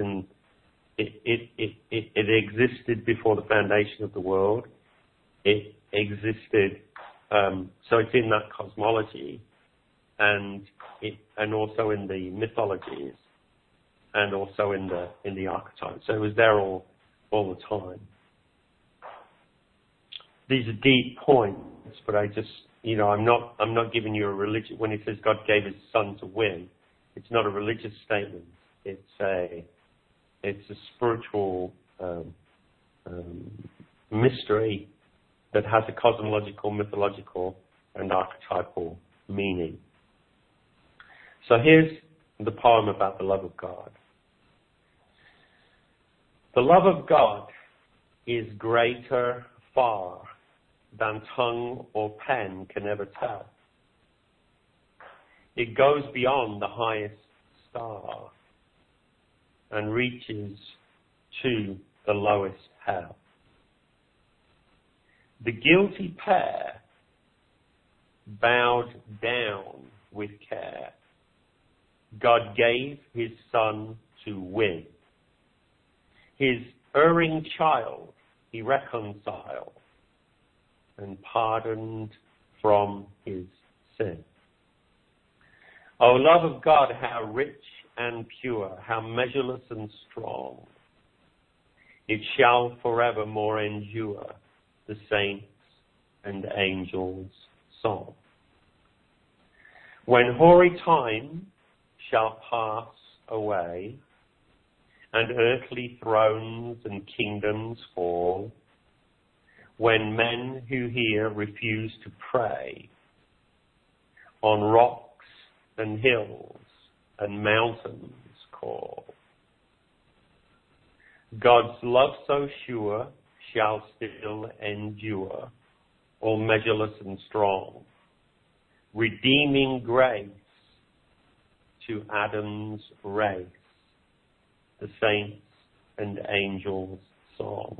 it existed before the foundation of the world. It existed, so it's in that cosmology, and also in the mythologies, and also in the archetypes. So it was there all the time. These are deep points, but I just, I'm not giving you a religion. When it says God gave His Son to win, it's not a religious statement. It's a spiritual mystery that has a cosmological, mythological, and archetypal meaning. So here's the poem about the love of God. The love of God is greater far than tongue or pen can ever tell. It goes beyond the highest star and reaches to the lowest hell. The guilty pair bowed down with care. God gave his son to win. His erring child he reconciled and pardoned from his sin. O love of God, how rich and pure, how measureless and strong. It shall forevermore endure the saints' and angels' song. When hoary time shall pass away, and earthly thrones and kingdoms fall, when men who hear refuse to pray, on rocks and hills and mountains call. God's love so sure shall still endure, all measureless and strong, redeeming grace to Adam's race, the saints and angels' song.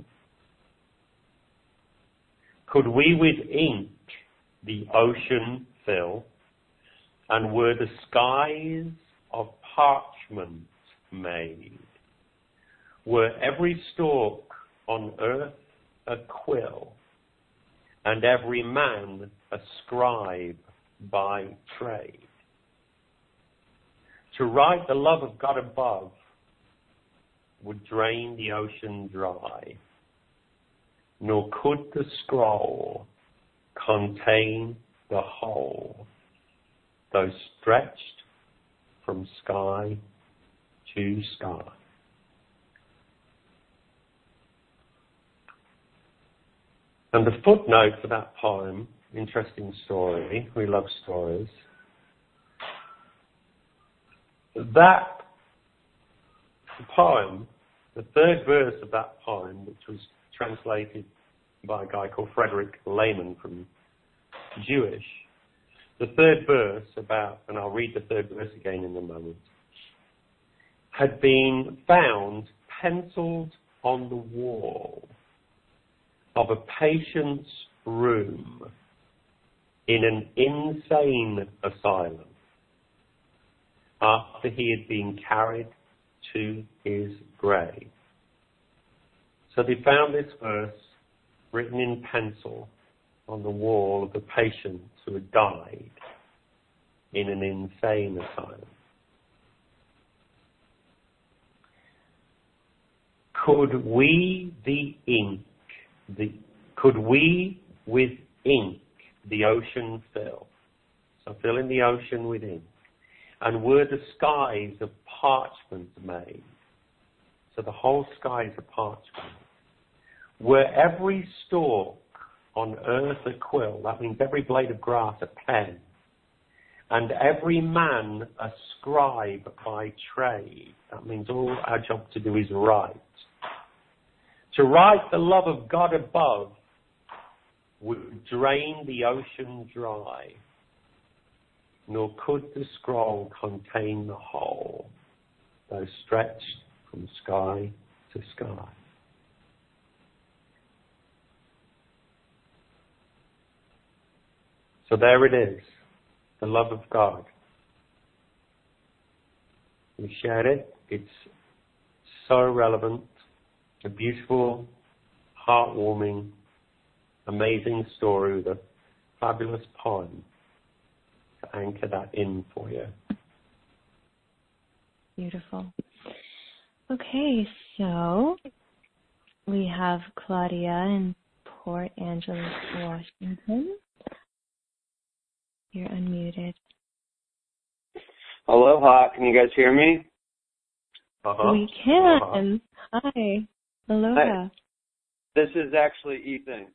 Could we with ink the ocean fill, and were the skies of parchment made, were every stalk on earth a quill, and every man a scribe by trade, to write the love of God above would drain the ocean dry, nor could the scroll contain the whole, though stretched from sky to sky. And the footnote for that poem, interesting story, we love stories. That poem, the third verse of that poem, which was translated by a guy called Frederick Lehman from Jewish, the third verse about, and I'll read the third verse again in a moment, had been found penciled on the wall of a patient's room in an insane asylum after he had been carried to his grave. So they found this verse written in pencil on the wall of a patient who had died in an insane asylum. Could we with ink the ocean fill? So fill in the ocean with ink. And were the skies of parchment made? So the whole sky is a parchment. Were every stalk on earth a quill? That means every blade of grass a pen. And every man a scribe by trade. That means all our job to do is write. To write the love of God above would drain the ocean dry, nor could the scroll contain the whole, though stretched from sky to sky. So there it is, the love of God. We shared it. It's so relevant. A beautiful, heartwarming, amazing story with a fabulous poem to anchor that in for you. Beautiful. Okay, so we have Claudia in Port Angeles, Washington. You're unmuted. Aloha, can you guys hear me? We can. Hi. Aloha. Hi. This is actually Ethan.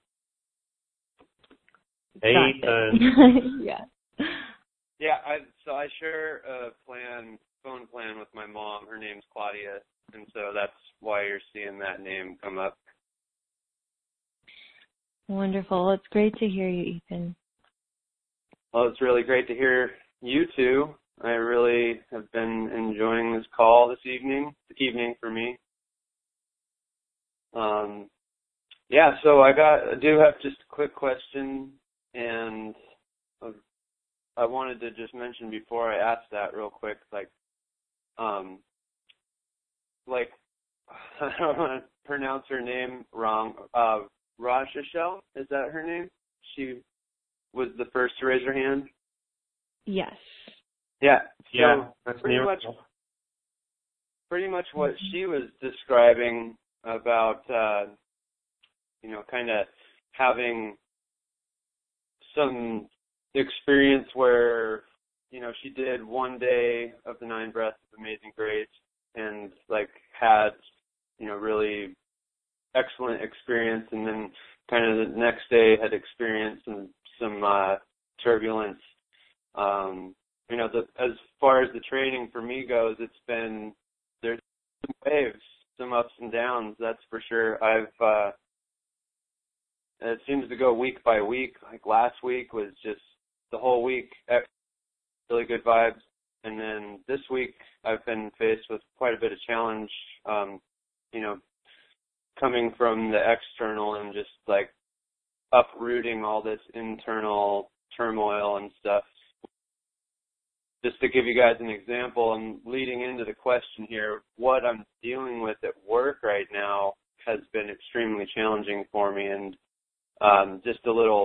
Ethan. Yeah. Yeah, I share a plan phone plan with my mom. Her name's Claudia, and so that's why you're seeing that name come up. Wonderful. It's great to hear you, Ethan. Well, it's really great to hear you two. I really have been enjoying this call this evening for me. Yeah, so I do have just a quick question, and I wanted to just mention before I ask that real quick, like I don't want to pronounce her name wrong. Rajashel, is that her name? She was the first to raise her hand? Yes. Yeah. Yeah. So that's pretty much what she was describing about, kind of having some experience where, she did one day of the 9 breaths of Amazing Grace and had, really excellent experience, and then kind of the next day had experienced some turbulence. As far as the training for me goes, there's some waves, some ups and downs, that's for sure. It seems to go week by week. Like last week was just the whole week, really good vibes. And then this week I've been faced with quite a bit of challenge, coming from the external and just uprooting all this internal turmoil and stuff. Just to give you guys an example, and leading into the question here, what I'm dealing with at work right now has been extremely challenging for me. And just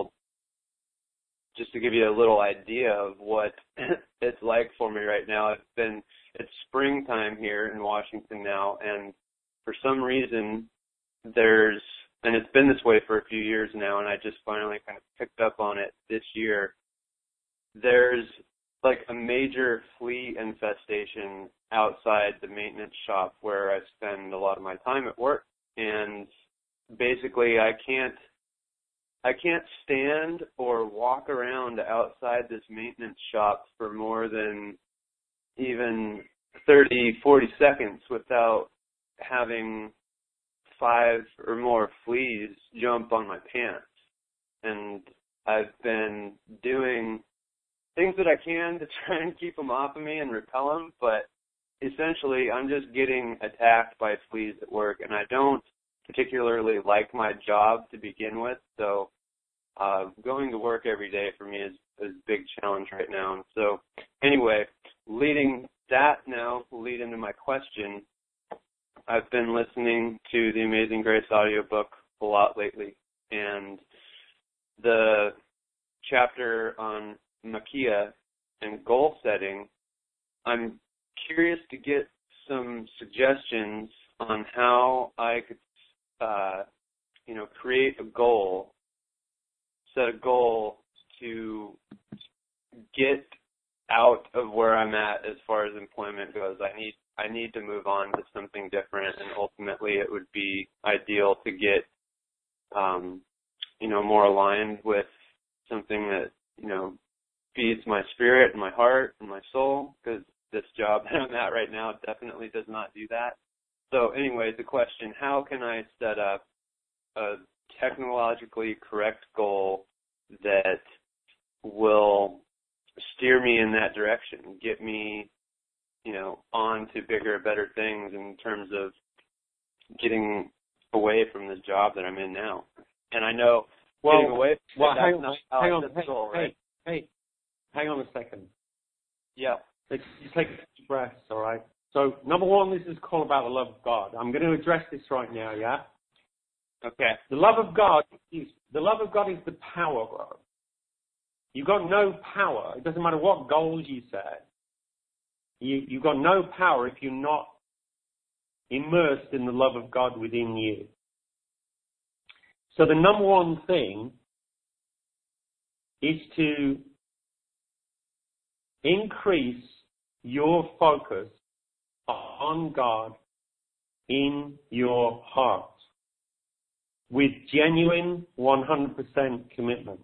to give you a little idea of what it's like for me right now, it's springtime here in Washington now, and for some reason and it's been this way for a few years now, and I just finally kind of picked up on it this year. There's a major flea infestation outside the maintenance shop where I spend a lot of my time at work, and basically I can't stand or walk around outside this maintenance shop for more than even 30, 40 seconds without having 5 or more fleas jump on my pants. And I've been doing things that I can to try and keep them off of me and repel them, but essentially I'm just getting attacked by fleas at work, and I don't particularly like my job to begin with, so going to work every day for me is a big challenge right now. And so anyway, lead into my question. I've been listening to the Amazing Grace audiobook a lot lately, and the chapter on Makia and goal setting, I'm curious to get some suggestions on how I could, create a goal, set a goal to get out of where I'm at as far as employment goes. I need to move on to something different, and ultimately it would be ideal to get, more aligned with something that, feeds my spirit and my heart and my soul, because this job that I'm at right now definitely does not do that. So anyway, the question, how can I set up a technologically correct goal that will steer me in that direction, get me, on to bigger, better things in terms of getting away from this job that I'm in now? And I know getting away from that's not how I set the goal, right? Hang on a second. Yeah. You take a deep breath, all right? So, number one, this is a call about the love of God. I'm going to address this right now, yeah? Okay. The love of God is the power, bro. You've got no power. It doesn't matter what goals you set. You've got no power if you're not immersed in the love of God within you. So the number one thing is to increase your focus on God in your heart with genuine 100% commitment.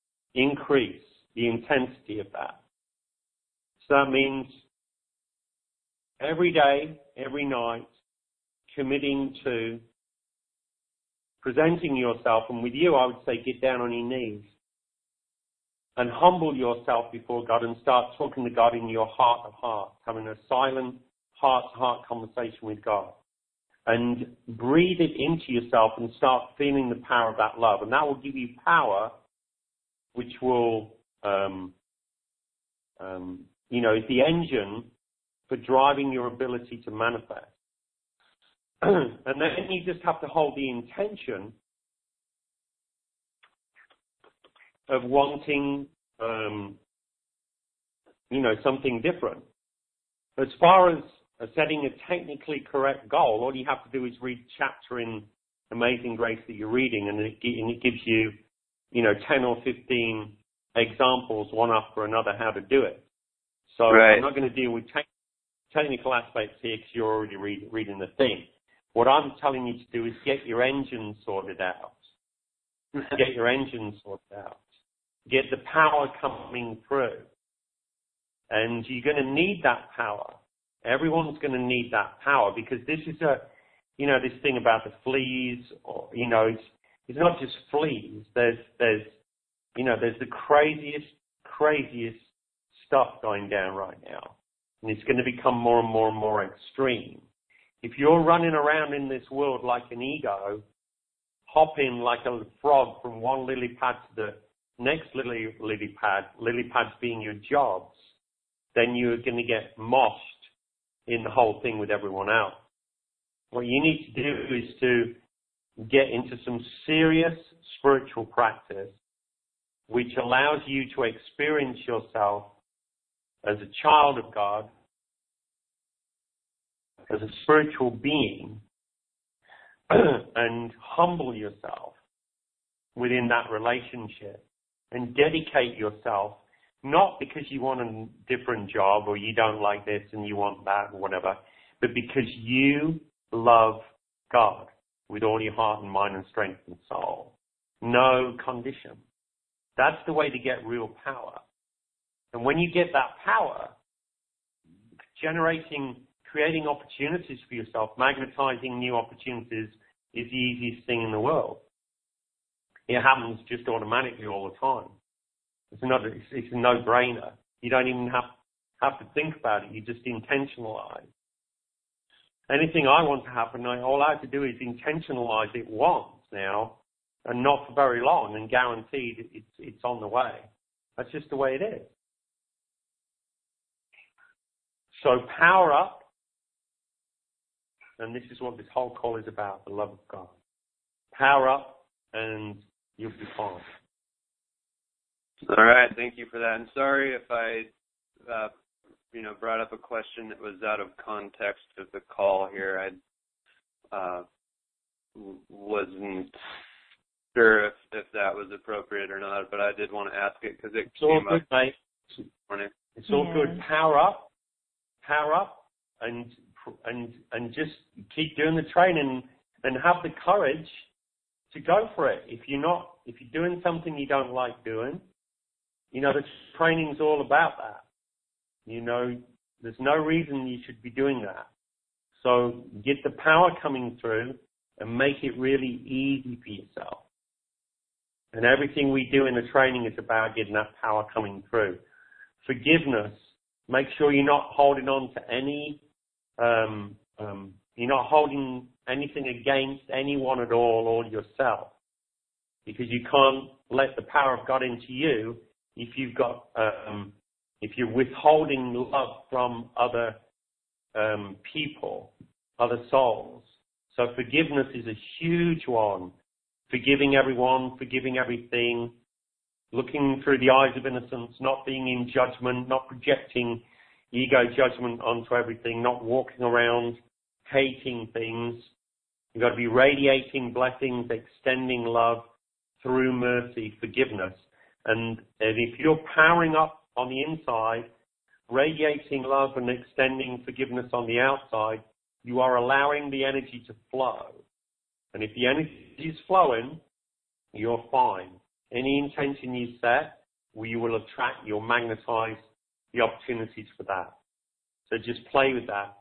Increase the intensity of that. So that means every day, every night, committing to presenting yourself. And with you, I would say get down on your knees and humble yourself before God and start talking to God in your heart of hearts, having a silent heart-to-heart conversation with God. And breathe it into yourself and start feeling the power of that love. And that will give you power, which will, is the engine for driving your ability to manifest. And then you just have to hold the intention of wanting, something different. As far as setting a technically correct goal, all you have to do is read chapter in Amazing Grace that you're reading, and it gives you, 10 or 15 examples, one after another, how to do it. So right. I'm not going to deal with technical aspects here because you're already reading the thing. What I'm telling you to do is get your engine sorted out. Get your engine sorted out. Get the power coming through. And you're going to need that power. Everyone's going to need that power because this is this thing about the fleas, or, it's not just fleas. There's the craziest stuff going down right now. And it's going to become more and more and more extreme. If you're running around in this world like an ego, hopping like a frog from one lily pad to the next lily pads being your jobs, then you're going to get moshed in the whole thing with everyone else. What you need to do is to get into some serious spiritual practice which allows you to experience yourself as a child of God, as a spiritual being, and humble yourself within that relationship and dedicate yourself, not because you want a different job or you don't like this and you want that or whatever, but because you love God with all your heart and mind and strength and soul. No condition. That's the way to get real power. And when you get that power, creating opportunities for yourself, magnetizing new opportunities is the easiest thing in the world. It happens just automatically all the time. It's a no-brainer. You don't even have to think about it. You just intentionalize. Anything I want to happen, all I have to do is intentionalize it once now, and not for very long, and guaranteed it's on the way. That's just the way it is. So power up, and this is what this whole call is about, the love of God. Power up, and you'll be fine. All right, thank you for that. And sorry if I, brought up a question that was out of context of the call here. I wasn't sure if that was appropriate or not, but I did want to ask it because it came up. Mate. It's all good. Power up, and just keep doing the training and have the courage to go for it. If you're doing something you don't like doing, the training's all about that. There's no reason you should be doing that. So get the power coming through and make it really easy for yourself. And everything we do in the training is about getting that power coming through. Forgiveness. Make sure you're not holding on to any, you're not holding anything against anyone at all or yourself. Because you can't let the power of God into you if if you're withholding love from other people, other souls. So forgiveness is a huge one. Forgiving everyone, forgiving everything, looking through the eyes of innocence, not being in judgment, not projecting ego judgment onto everything, not walking around hating things. You've got to be radiating blessings, extending love through mercy, forgiveness. And if you're powering up on the inside, radiating love and extending forgiveness on the outside, you are allowing the energy to flow. And if the energy is flowing, you're fine. Any intention you set, you will attract, you'll magnetize the opportunities for that. So just play with that.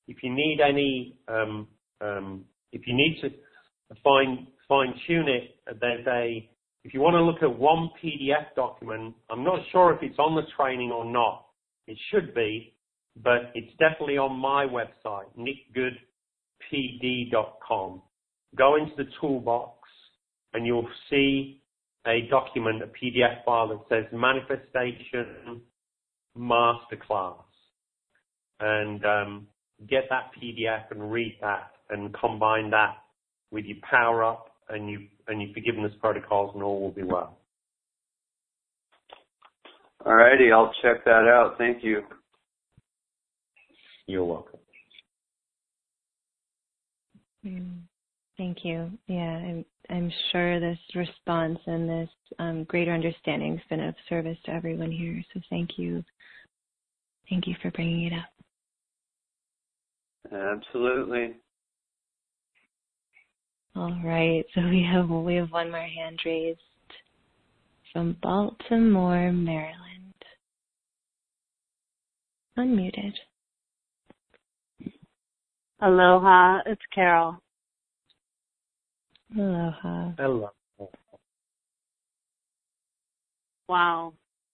if you need any, if you need to fine tune it, if you want to look at one PDF document, I'm not sure if it's on the training or not. It should be, but it's definitely on my website, nickgoodpd.com. Go into the toolbox and you'll see a document, a PDF file that says Manifestation Masterclass. And get that PDF and read that and combine that with your power up and your forgiveness protocols, and all will be well. All righty, I'll check that out. Thank you. You're welcome. Thank you. Yeah, I'm sure this response and this greater understanding has been of service to everyone here. So thank you. Thank you for bringing it up. Absolutely. All right. So we have one more hand raised from Baltimore, Maryland. Unmuted. Aloha, it's Carol. Aloha. Hello. Wow.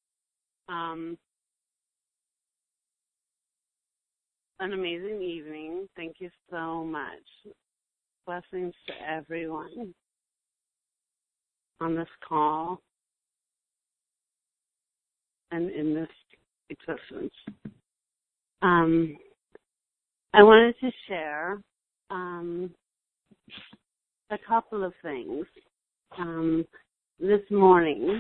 An amazing evening. Thank you so much. Blessings to everyone on this call and in this existence. I wanted to share a couple of things. This morning,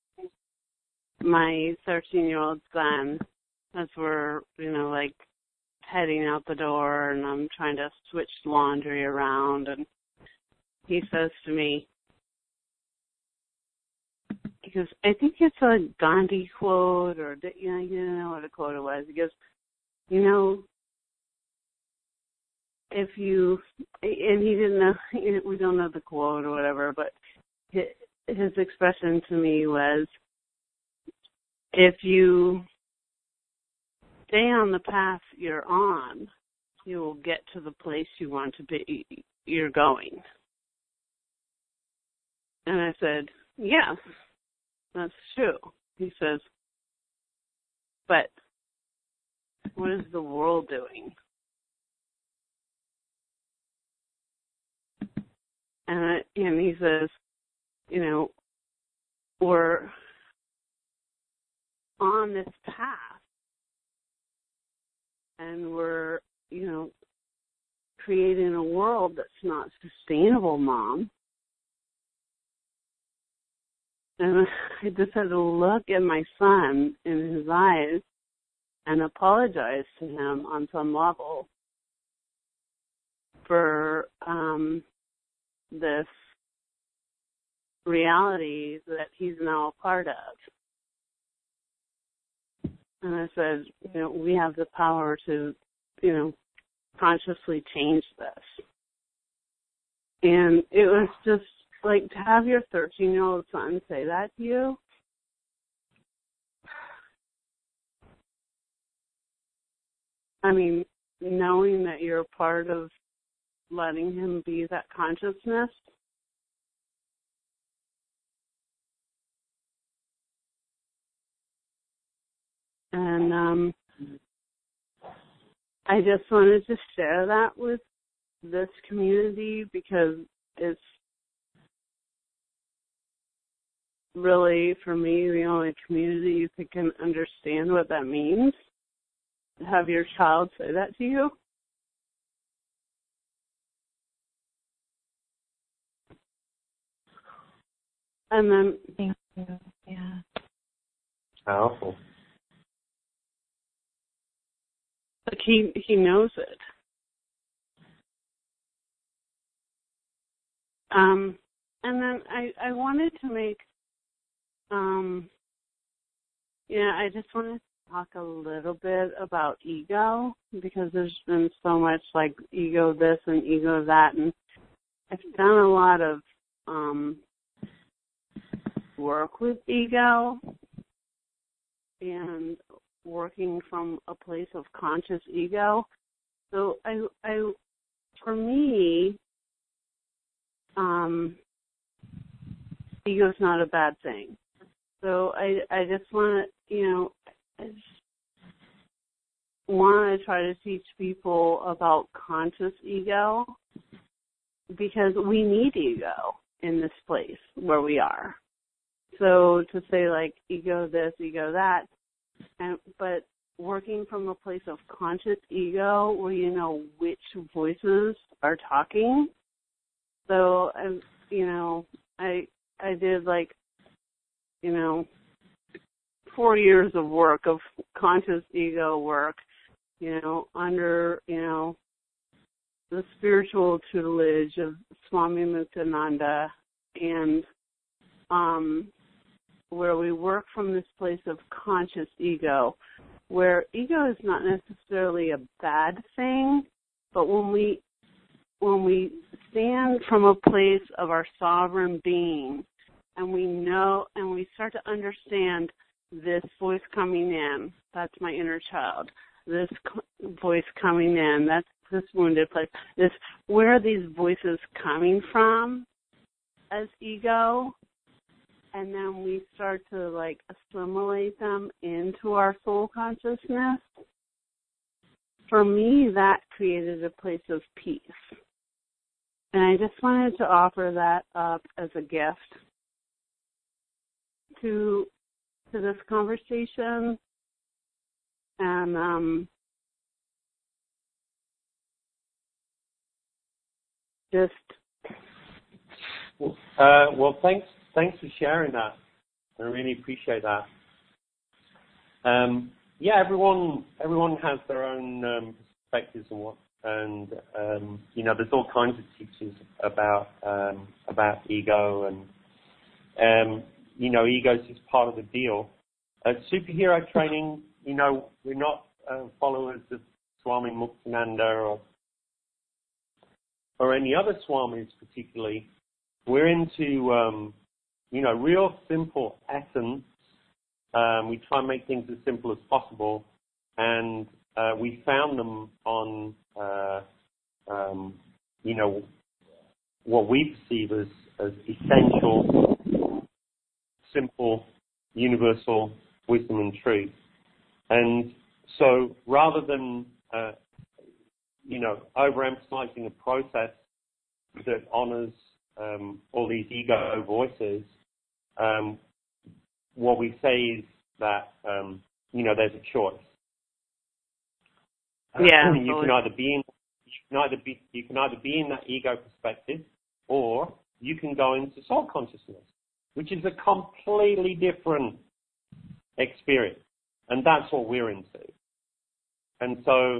my 13-year-old son, as we're, heading out the door, and I'm trying to switch laundry around, and he says to me, he goes, I think it's a Gandhi quote, or, he didn't know what a quote it was. He goes, if you, and he didn't know, we don't know the quote or whatever, but his expression to me was, if you stay on the path you're on, you will get to the place you want to be, you're going. And I said, yes, that's true. He says, but what is the world doing? And he says, we're on this path, and we're, creating a world that's not sustainable, Mom. And I just had to look at my son in his eyes and apologize to him on some level for this reality that he's now a part of. And I said, we have the power to, consciously change this. And it was just like to have your 13-year-old son say that to you. I mean, knowing that you're part of letting him be that consciousness. And I just wanted to share that with this community because it's really, for me, the only community that can understand what that means. Have your child say that to you. And then, thank you. Yeah. Powerful. But he knows it. And then I wanted to make, I just wanted to talk a little bit about ego because there's been so much like ego this and ego that, and I've done a lot of work with ego and working from a place of conscious ego, So for me, ego's not a bad thing. So I just want to, I just want to try to teach people about conscious ego, because we need ego in this place where we are. So to say like ego this, ego that, but working from a place of conscious ego where you know which voices are talking. So I did 4 years of work of conscious ego work, under the spiritual tutelage of Swami Muktananda, and where we work from this place of conscious ego, where ego is not necessarily a bad thing, but when we stand from a place of our sovereign being, and we know and we start to understand this voice coming in, that's my inner child. This voice coming in, that's this wounded place. Where are these voices coming from as ego? And then we start to assimilate them into our soul consciousness. For me, that created a place of peace. And I just wanted to offer that up as a gift to this conversation. And well, thanks for sharing that. I really appreciate that. Everyone has their own perspectives and there's all kinds of teachings about ego, and ego is just part of the deal. Superhero training, we're not followers of Swami Muktananda or any other swamis particularly. We're into real simple essence. We try and make things as simple as possible, and we found them on what we perceive as essential, simple, universal wisdom and truth. And so rather than overemphasizing a process that honors all these ego voices, what we say is that there's a choice. Yeah, you can either be in that ego perspective, or you can go into soul consciousness, which is a completely different experience, and that's what we're into. And so,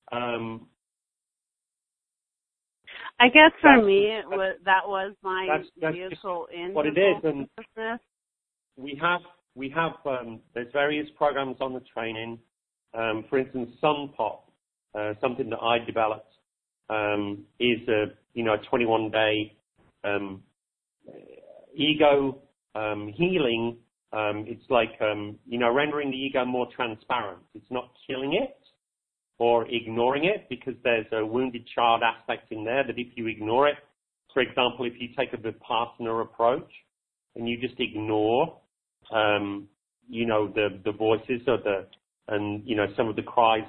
I guess for me, that was my vehicle into what it is, and we have there's various programs on the training. For instance, Sunpop, something that I developed, is a 21-day ego healing. It's like rendering the ego more transparent. It's not killing it or ignoring it, because there's a wounded child aspect in there that if you ignore it, for example, if you take a Vipassana approach and you just ignore the voices and some of the cries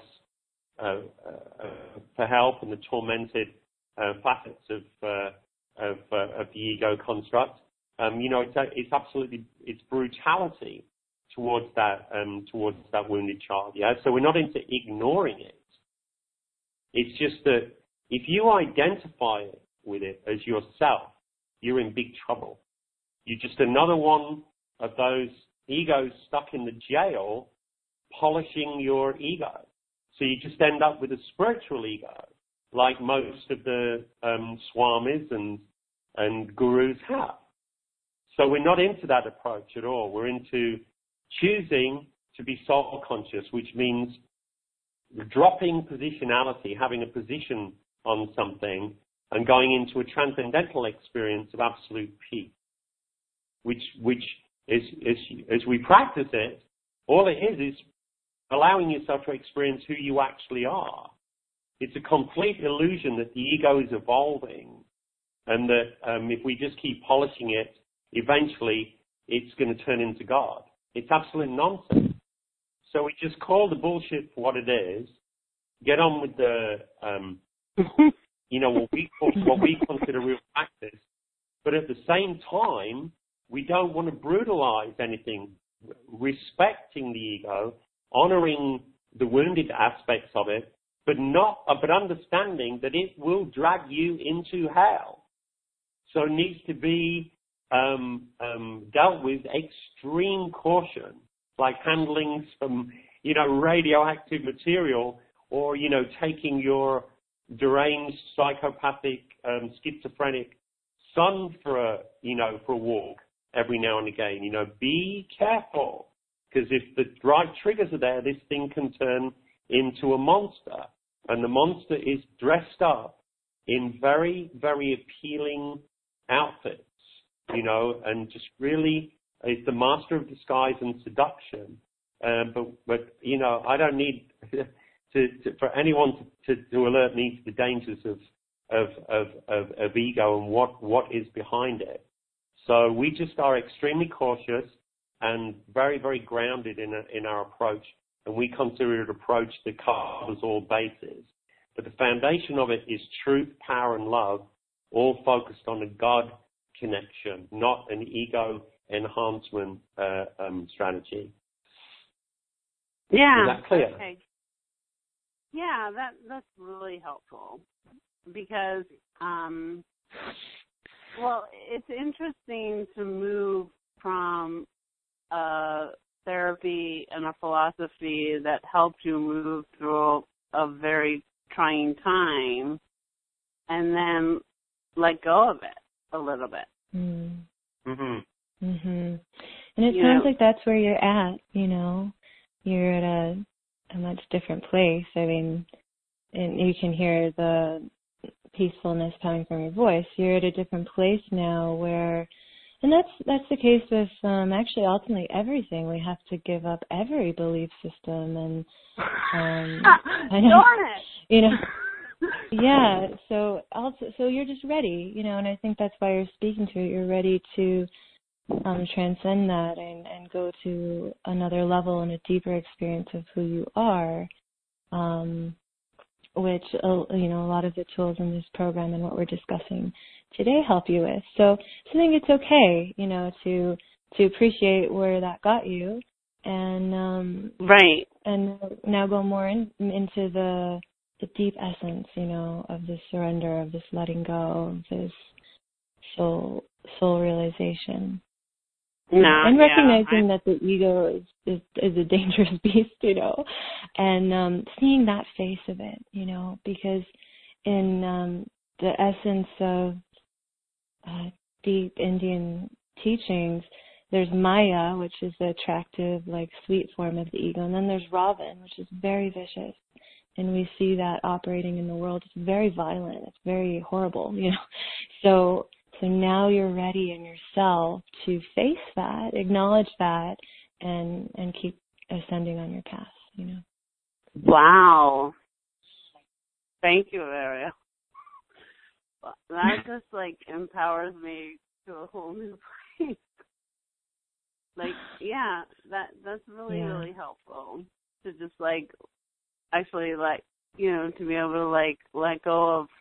for help and the tormented facets of the ego construct, it's absolutely, it's brutality towards that wounded child. Yeah, so we're not into ignoring it. It's just that if you identify with it as yourself, you're in big trouble. You're just another one of those egos stuck in the jail, polishing your ego. So you just end up with a spiritual ego, like most of the swamis and gurus have. So we're not into that approach at all. We're into choosing to be soul conscious, which means dropping positionality, having a position on something, and going into a transcendental experience of absolute peace, which is, as we practice it, all it is allowing yourself to experience who you actually are, it's a complete illusion that the ego is evolving, and that if we just keep polishing it, eventually it's going to turn into God. It's absolute nonsense. So we just call the bullshit for what it is, get on with the, what we consider real practice, but at the same time, we don't want to brutalize anything, respecting the ego, honoring the wounded aspects of it, but understanding that it will drag you into hell. So it needs to be dealt with extreme caution, like handling some, radioactive material, or, taking your deranged, psychopathic, schizophrenic son for a walk every now and again. Be careful, because if the right triggers are there, this thing can turn into a monster, and the monster is dressed up in very, very appealing outfits, and just really is the master of disguise and seduction. But I don't need for anyone to alert me to the dangers of ego and what is behind it. So we just are extremely cautious and very, very grounded in our approach, and we consider it an approach that covers all bases. But the foundation of it is truth, power, and love, all focused on a God connection, not an ego enhancement strategy. Yeah. Is that clear? Okay. Yeah, that's really helpful, because it's interesting to move from a therapy and a philosophy that helped you move through a very trying time, and then let go of it a little bit. Mm. Mm-hmm. Mhm. And it sounds like that's where you're at. You're at a much different place. I mean, and you can hear the peacefulness coming from your voice. You're at a different place now where, and that's the case with actually ultimately everything. We have to give up every belief system, and darn it. Yeah. So you're just ready, and I think that's why you're speaking to it. You're ready to transcend that and go to another level and a deeper experience of who you are, which a lot of the tools in this program and what we're discussing today help you with. So I think it's okay, to appreciate where that got you, and right, and now go more into the deep essence, of this surrender, of this letting go, of this soul realization. And recognizing that the ego is a dangerous beast, and seeing that face of it, because in the essence of deep Indian teachings, there's Maya, which is the attractive, sweet form of the ego, and then there's Ravan, which is very vicious. And we see that operating in the world. It's very violent. It's very horrible, So now you're ready in yourself to face that, acknowledge that, and keep ascending on your path, Wow. Thank you, Ariel. That just empowers me to a whole new place. That's really, really helpful to just actually to be able to let go of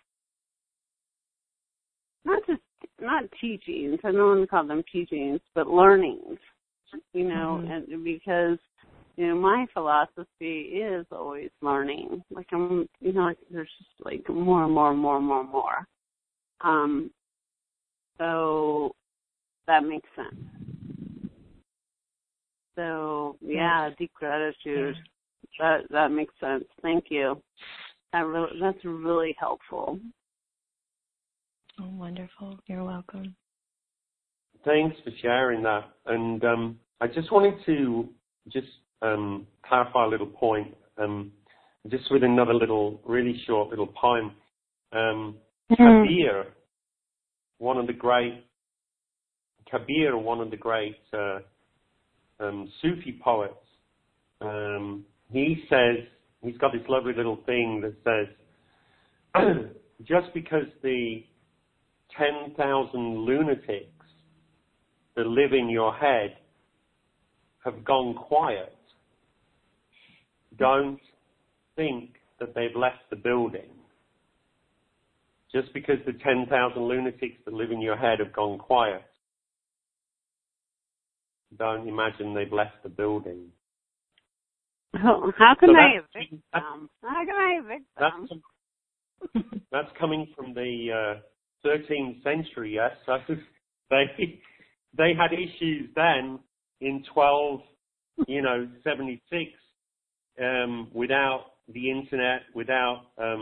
not teachings. I don't want to call them teachings, but learnings. And because my philosophy is always learning. I'm there's just more and more and more and more and more. So that makes sense. So deep gratitude. That makes sense. Thank you. That's really helpful. Oh, wonderful. You're welcome. Thanks for sharing that. And I just wanted to clarify a little point, just with another really short little poem. Kabir, one of the great Sufi poets, he says, he's got this lovely little thing that says, just because the 10,000 lunatics that live in your head have gone quiet, don't think that they've left the building. Just because the 10,000 lunatics that live in your head have gone quiet, don't imagine they've left the building. How can I evict them? How can I evict them? That's coming from the 13th century, yes. So they had issues then in 1276 without the internet, without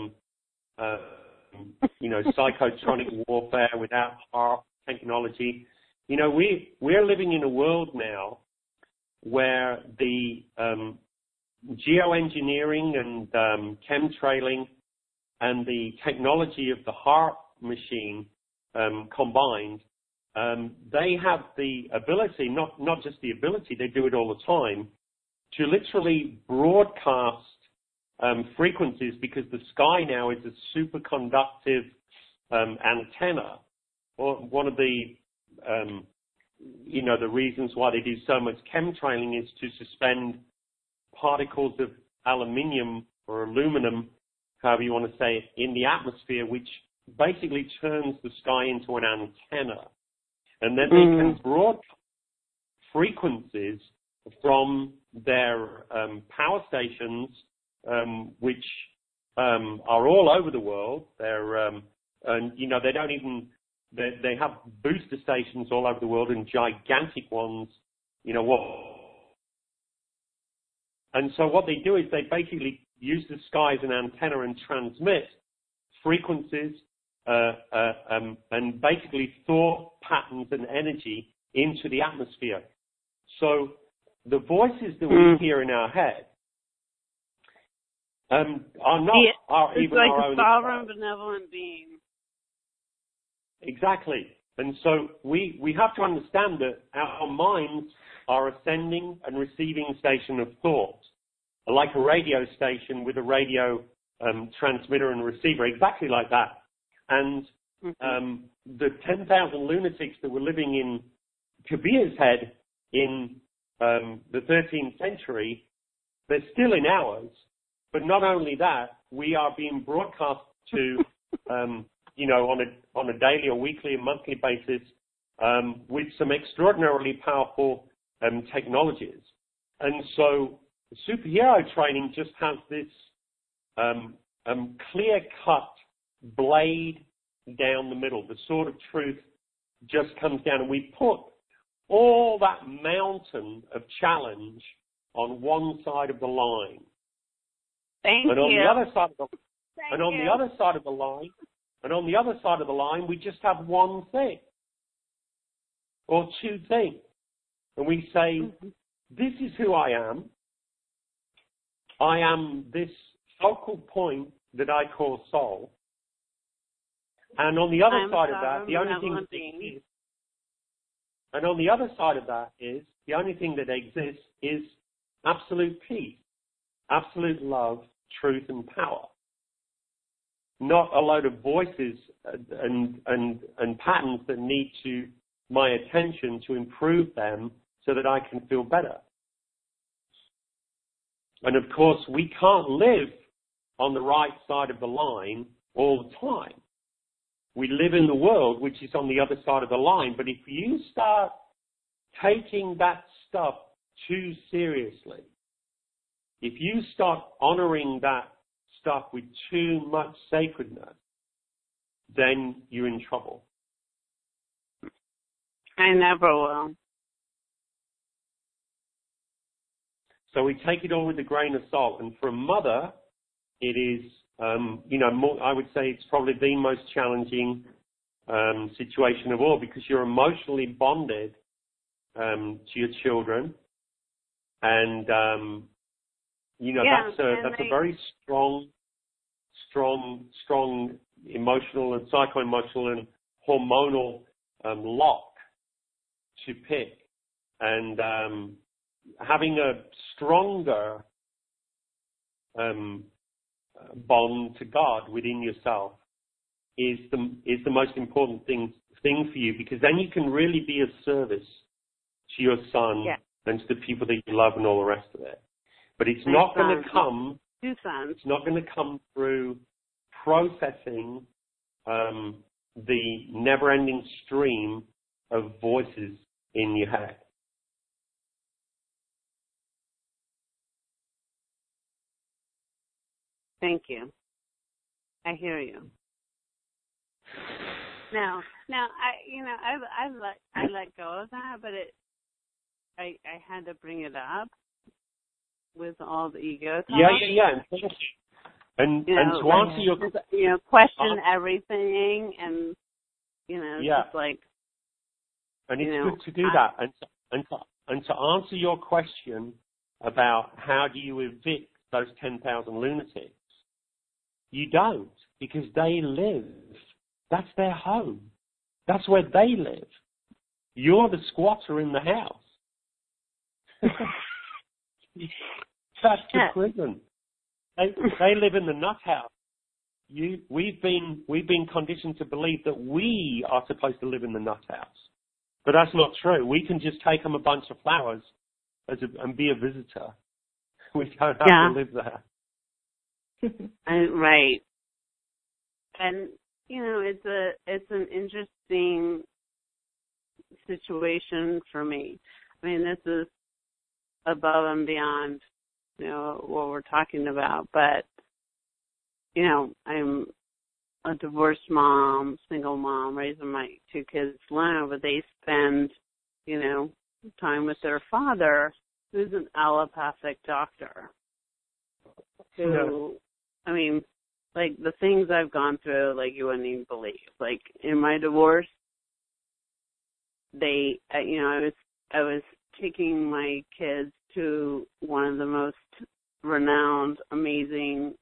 psychotronic warfare, without our technology. We're living in a world now where the geoengineering and chemtrailing and the technology of the heart machine combined, they have the ability, not just the ability, they do it all the time, to literally broadcast frequencies, because the sky now is a superconductive antenna. One of the the reasons why they do so much chemtrailing is to suspend particles of aluminium or aluminum, however you want to say it, in the atmosphere, which basically turns the sky into an antenna. And then they can broadcast frequencies from their power stations, which are all over the world. They're, they don't even, they have booster stations all over the world, and gigantic ones, And so what they do is they basically use the sky as an antenna and transmit frequencies and basically thought patterns and energy into the atmosphere. So the voices that we hear in our head are even like our own. It's like a sovereign, benevolent being. Exactly. And so we have to understand that our minds are a sending and receiving station of thought, like a radio station with a radio transmitter and receiver, exactly like that. And the 10,000 lunatics that were living in Kabir's head in the 13th century, they're still in ours. But not only that, we are being broadcast to, on a daily or weekly and monthly basis with some extraordinarily powerful technologies. And so superhero training just has this clear-cut blade down the middle. The sword of truth just comes down, and we put all that mountain of challenge on one side of the line. On the other side of the line, we just have one thing or two things. And we say, this is who I am. I am this focal point that I call soul. And on the other side of that, the only thing the only thing that exists is absolute peace, absolute love, truth, and power. Not a load of voices and patterns that need my attention to improve them so that I can feel better. And of course, we can't live on the right side of the line all the time. We live in the world which is on the other side of the line. But if you start taking that stuff too seriously, if you start honoring that stuff with too much sacredness, then you're in trouble. I never will. So we take it all with a grain of salt. And for a mother, it is, I would say it's probably the most challenging situation of all, because you're emotionally bonded to your children. And, that's a very strong emotional and psycho-emotional and hormonal lock to pick. And having a stronger bond to God within yourself is the most important thing for you, because then you can really be of service to your son and to the people that you love and all the rest of it. But it's not going to come. 2 sons. It's not going to come through processing the never-ending stream of voices in your head. Thank you. I hear you. Now, I let go of that, but I had to bring it up with all the ego talk. Yeah. Thank you. And to answer your question everything, and just like. And it's good to do that, and to answer your question about how do you evict those 10,000 lunatics, you don't, because they live. That's their home. That's where they live. You're the squatter in the house. That's the prison. They live in the nut house. We've been conditioned to believe that we are supposed to live in the nut house, but that's not true. We can just take them a bunch of flowers and be a visitor. We don't have to live there. Right. And it's an interesting situation for me. I mean, this is above and beyond, what we're talking about. But, I'm a divorced mom, single mom, raising my 2 kids alone, but they spend, time with their father, who's an allopathic doctor. Who, I mean, like the things I've gone through, like you wouldn't even believe. Like in my divorce, I was taking my kids to one of the most renowned, amazing,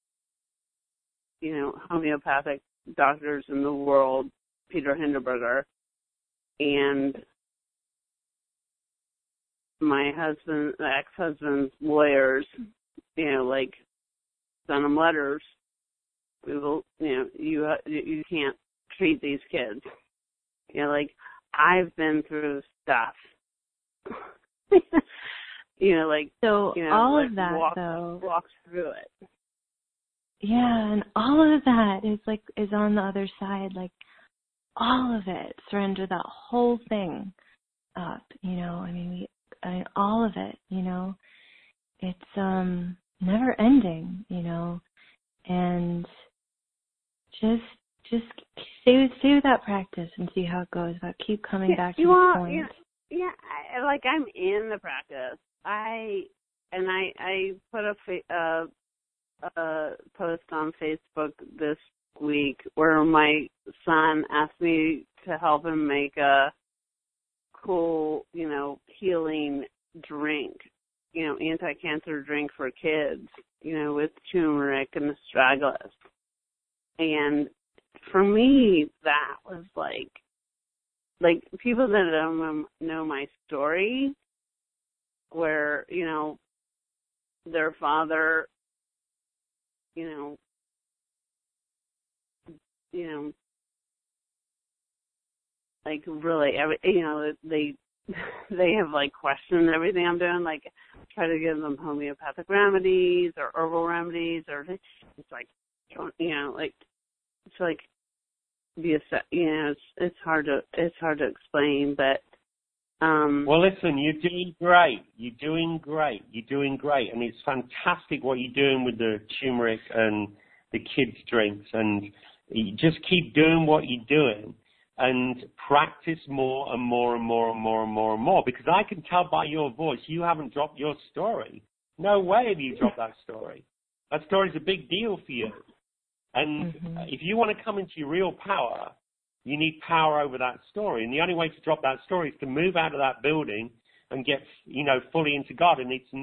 homeopathic doctors in the world, Peter Hindenburger, and my ex-husband's lawyers, sent them letters. We will, you can't treat these kids. I've been through stuff. All of that walk through it. Yeah, and all of that is on the other side. Like all of it, surrender that whole thing up. All of it. It's never ending. And just stay with that practice and see how it goes. But keep coming back to this point. I'm in the practice. I put a post on Facebook this week where my son asked me to help him make a cool, healing drink, anti-cancer drink for kids, with turmeric and astragalus. And for me, that was like people that don't know my story, where, their father, really, they have questioned everything I'm doing, try to give them homeopathic remedies or herbal remedies, or it's it's hard to explain, but well, listen, you're doing great, and it's fantastic what you're doing with the turmeric and the kids' drinks, and you just keep doing what you're doing and practice more and more and more and more and more and more, because I can tell by your voice you haven't dropped your story. No way have you dropped that story. That story's a big deal for you. And if you want to come into your real power, you need power over that story. And the only way to drop that story is to move out of that building and get, fully into God. And it's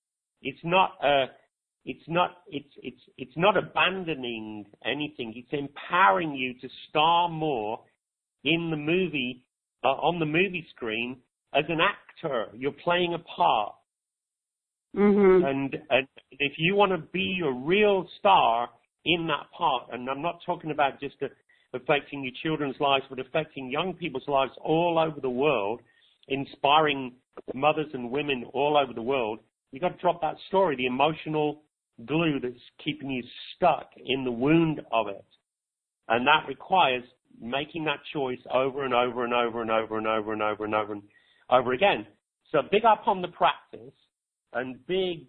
not abandoning anything. It's empowering you to star more in the movie, on the movie screen as an actor. You're playing a part. Mm-hmm. And if you want to be a real star in that part, and I'm not talking about just affecting your children's lives, but affecting young people's lives all over the world, inspiring mothers and women all over the world, you got to drop that story, the emotional glue that's keeping you stuck in the wound of it. And that requires making that choice over and over and over and over and over and over and over and over again. So big up on the practice, and big,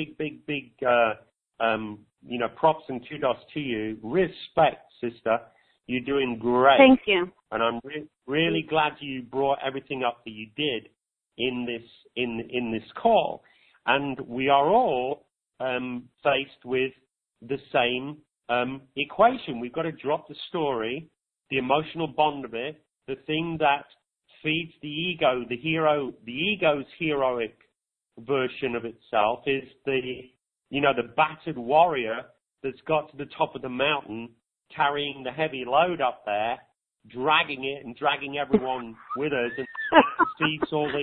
props and kudos to you. Respect, sister. You're doing great. Thank you. And I'm really glad you brought everything up that you did in this call. And we are all faced with the same equation. We've got to drop the story, the emotional bond of it, the thing that feeds the ego, the ego's heroic version of itself is the battered warrior that's got to the top of the mountain, carrying the heavy load up there, dragging it and dragging everyone with us, and perceives all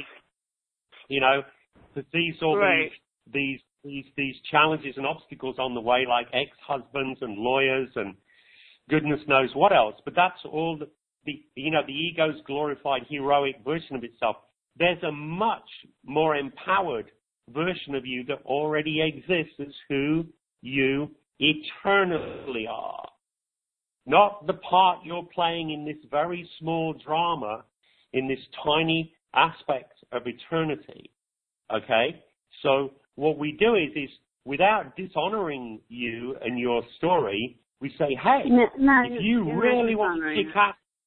Right. these challenges and obstacles on the way, like ex-husbands and lawyers and goodness knows what else. But that's all the ego's glorified heroic version of itself. There's a much more empowered version of you that already exists as who you eternally are. Not the part you're playing in this very small drama, in this tiny aspect of eternity. Okay? So what we do is without dishonoring you and your story, we say, hey, if you really want to kick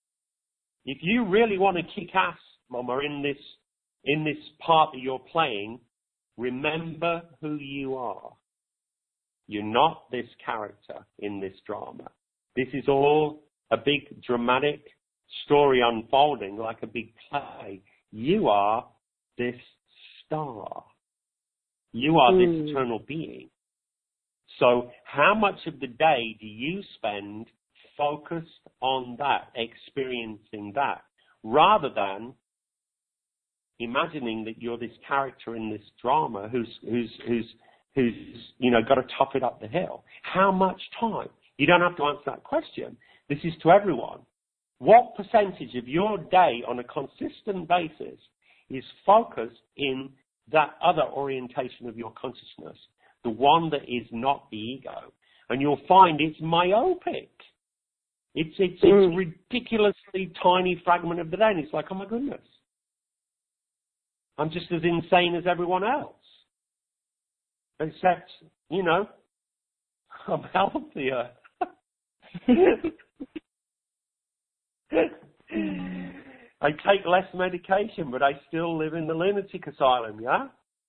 ass, Mama, in this part that you're playing, remember who you are. You're not this character in this drama. This is all a big dramatic story unfolding like a big play. You are this star. You are this eternal being. So how much of the day do you spend focused on that, experiencing that, rather than imagining that you're this character in this drama who's got to top it up the hill? How much time? You don't have to answer that question. This is to everyone. What percentage of your day on a consistent basis is focused in that other orientation of your consciousness, the one that is not the ego? And you'll find it's myopic. It's ridiculously tiny fragment of the day, and it's like, oh my goodness, I'm just as insane as everyone else. Except, I'm healthier. I take less medication, but I still live in the lunatic asylum, yeah?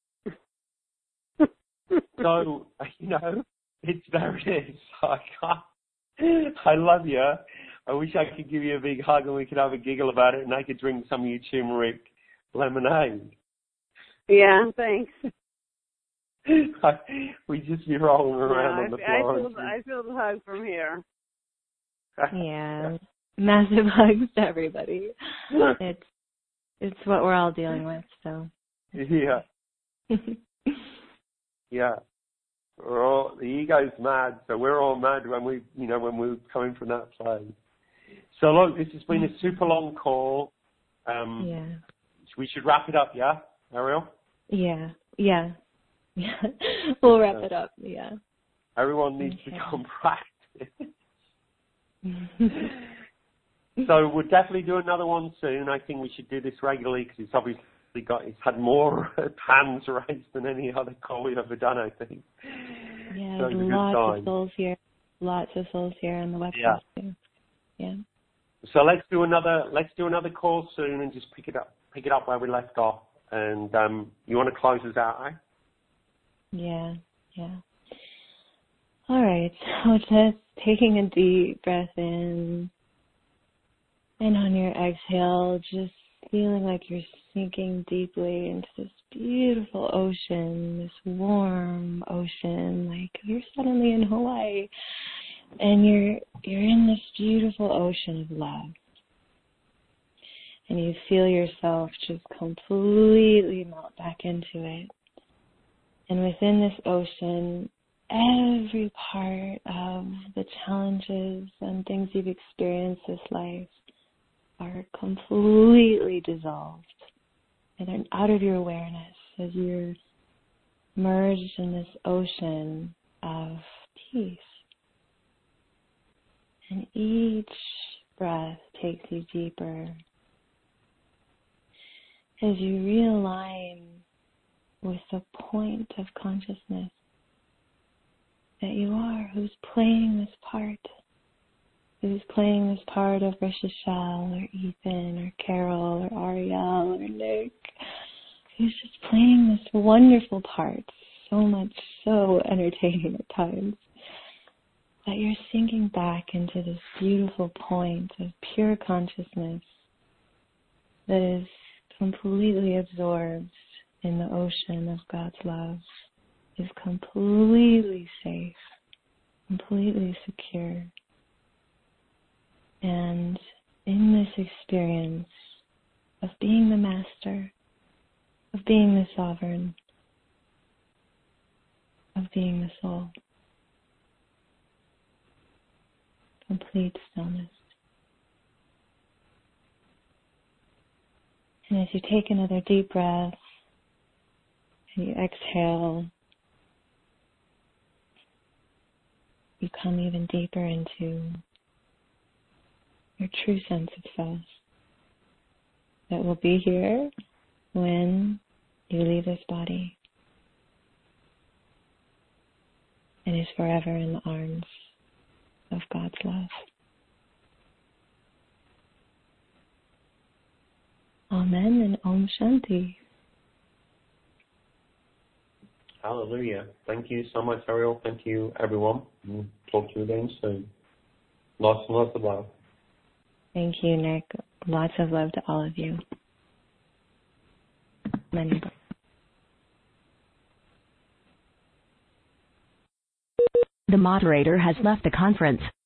So, it's there it is. I love you. I wish I could give you a big hug and we could have a giggle about it and I could drink some of your turmeric lemonade. Yeah, thanks. We just be rolling around on the floor. I feel the hug from here. Yeah. Massive hugs to everybody. It's what we're all dealing with, so. Yeah. Yeah. The ego's mad, so we're all mad when we're coming from that place. So look, this has been a super long call. Yeah. We should wrap it up, yeah, Ariel? Yeah. We'll wrap it up, yeah. Everyone needs to come practice. So we'll definitely do another one soon. I think we should do this regularly because it's had more hands raised than any other call we've ever done, I think. Yeah, so lots of souls here on the website too. Yeah. So let's do another call soon and just pick it up where we left off. And you want to close us out, eh? Yeah. All right. So just taking a deep breath in. And on your exhale, just feeling like you're sinking deeply into this beautiful ocean, this warm ocean, like you're suddenly in Hawaii. And you're in this beautiful ocean of love. And you feel yourself just completely melt back into it. And within this ocean, every part of the challenges and things you've experienced this life are completely dissolved. And they're out of your awareness as you're merged in this ocean of peace. And each breath takes you deeper as you realign with the point of consciousness that you are, who's playing this part, of Rishashal or Ethan or Carol or Ariel or Nick, who's just playing this wonderful part, so entertaining at times, that you're sinking back into this beautiful point of pure consciousness that is completely absorbed in the ocean of God's love, is completely safe, completely secure. And in this experience of being the master, of being the sovereign, of being the soul, complete stillness. And as you take another deep breath, and you exhale, you come even deeper into your true sense of self that will be here when you leave this body and is forever in the arms of God's love. Amen and Om Shanti. Hallelujah. Thank you so much, Ariel. Thank you, everyone. We'll talk to you again soon. Lots and lots of love. Thank you, Nick. Lots of love to all of you. Many. The moderator has left the conference.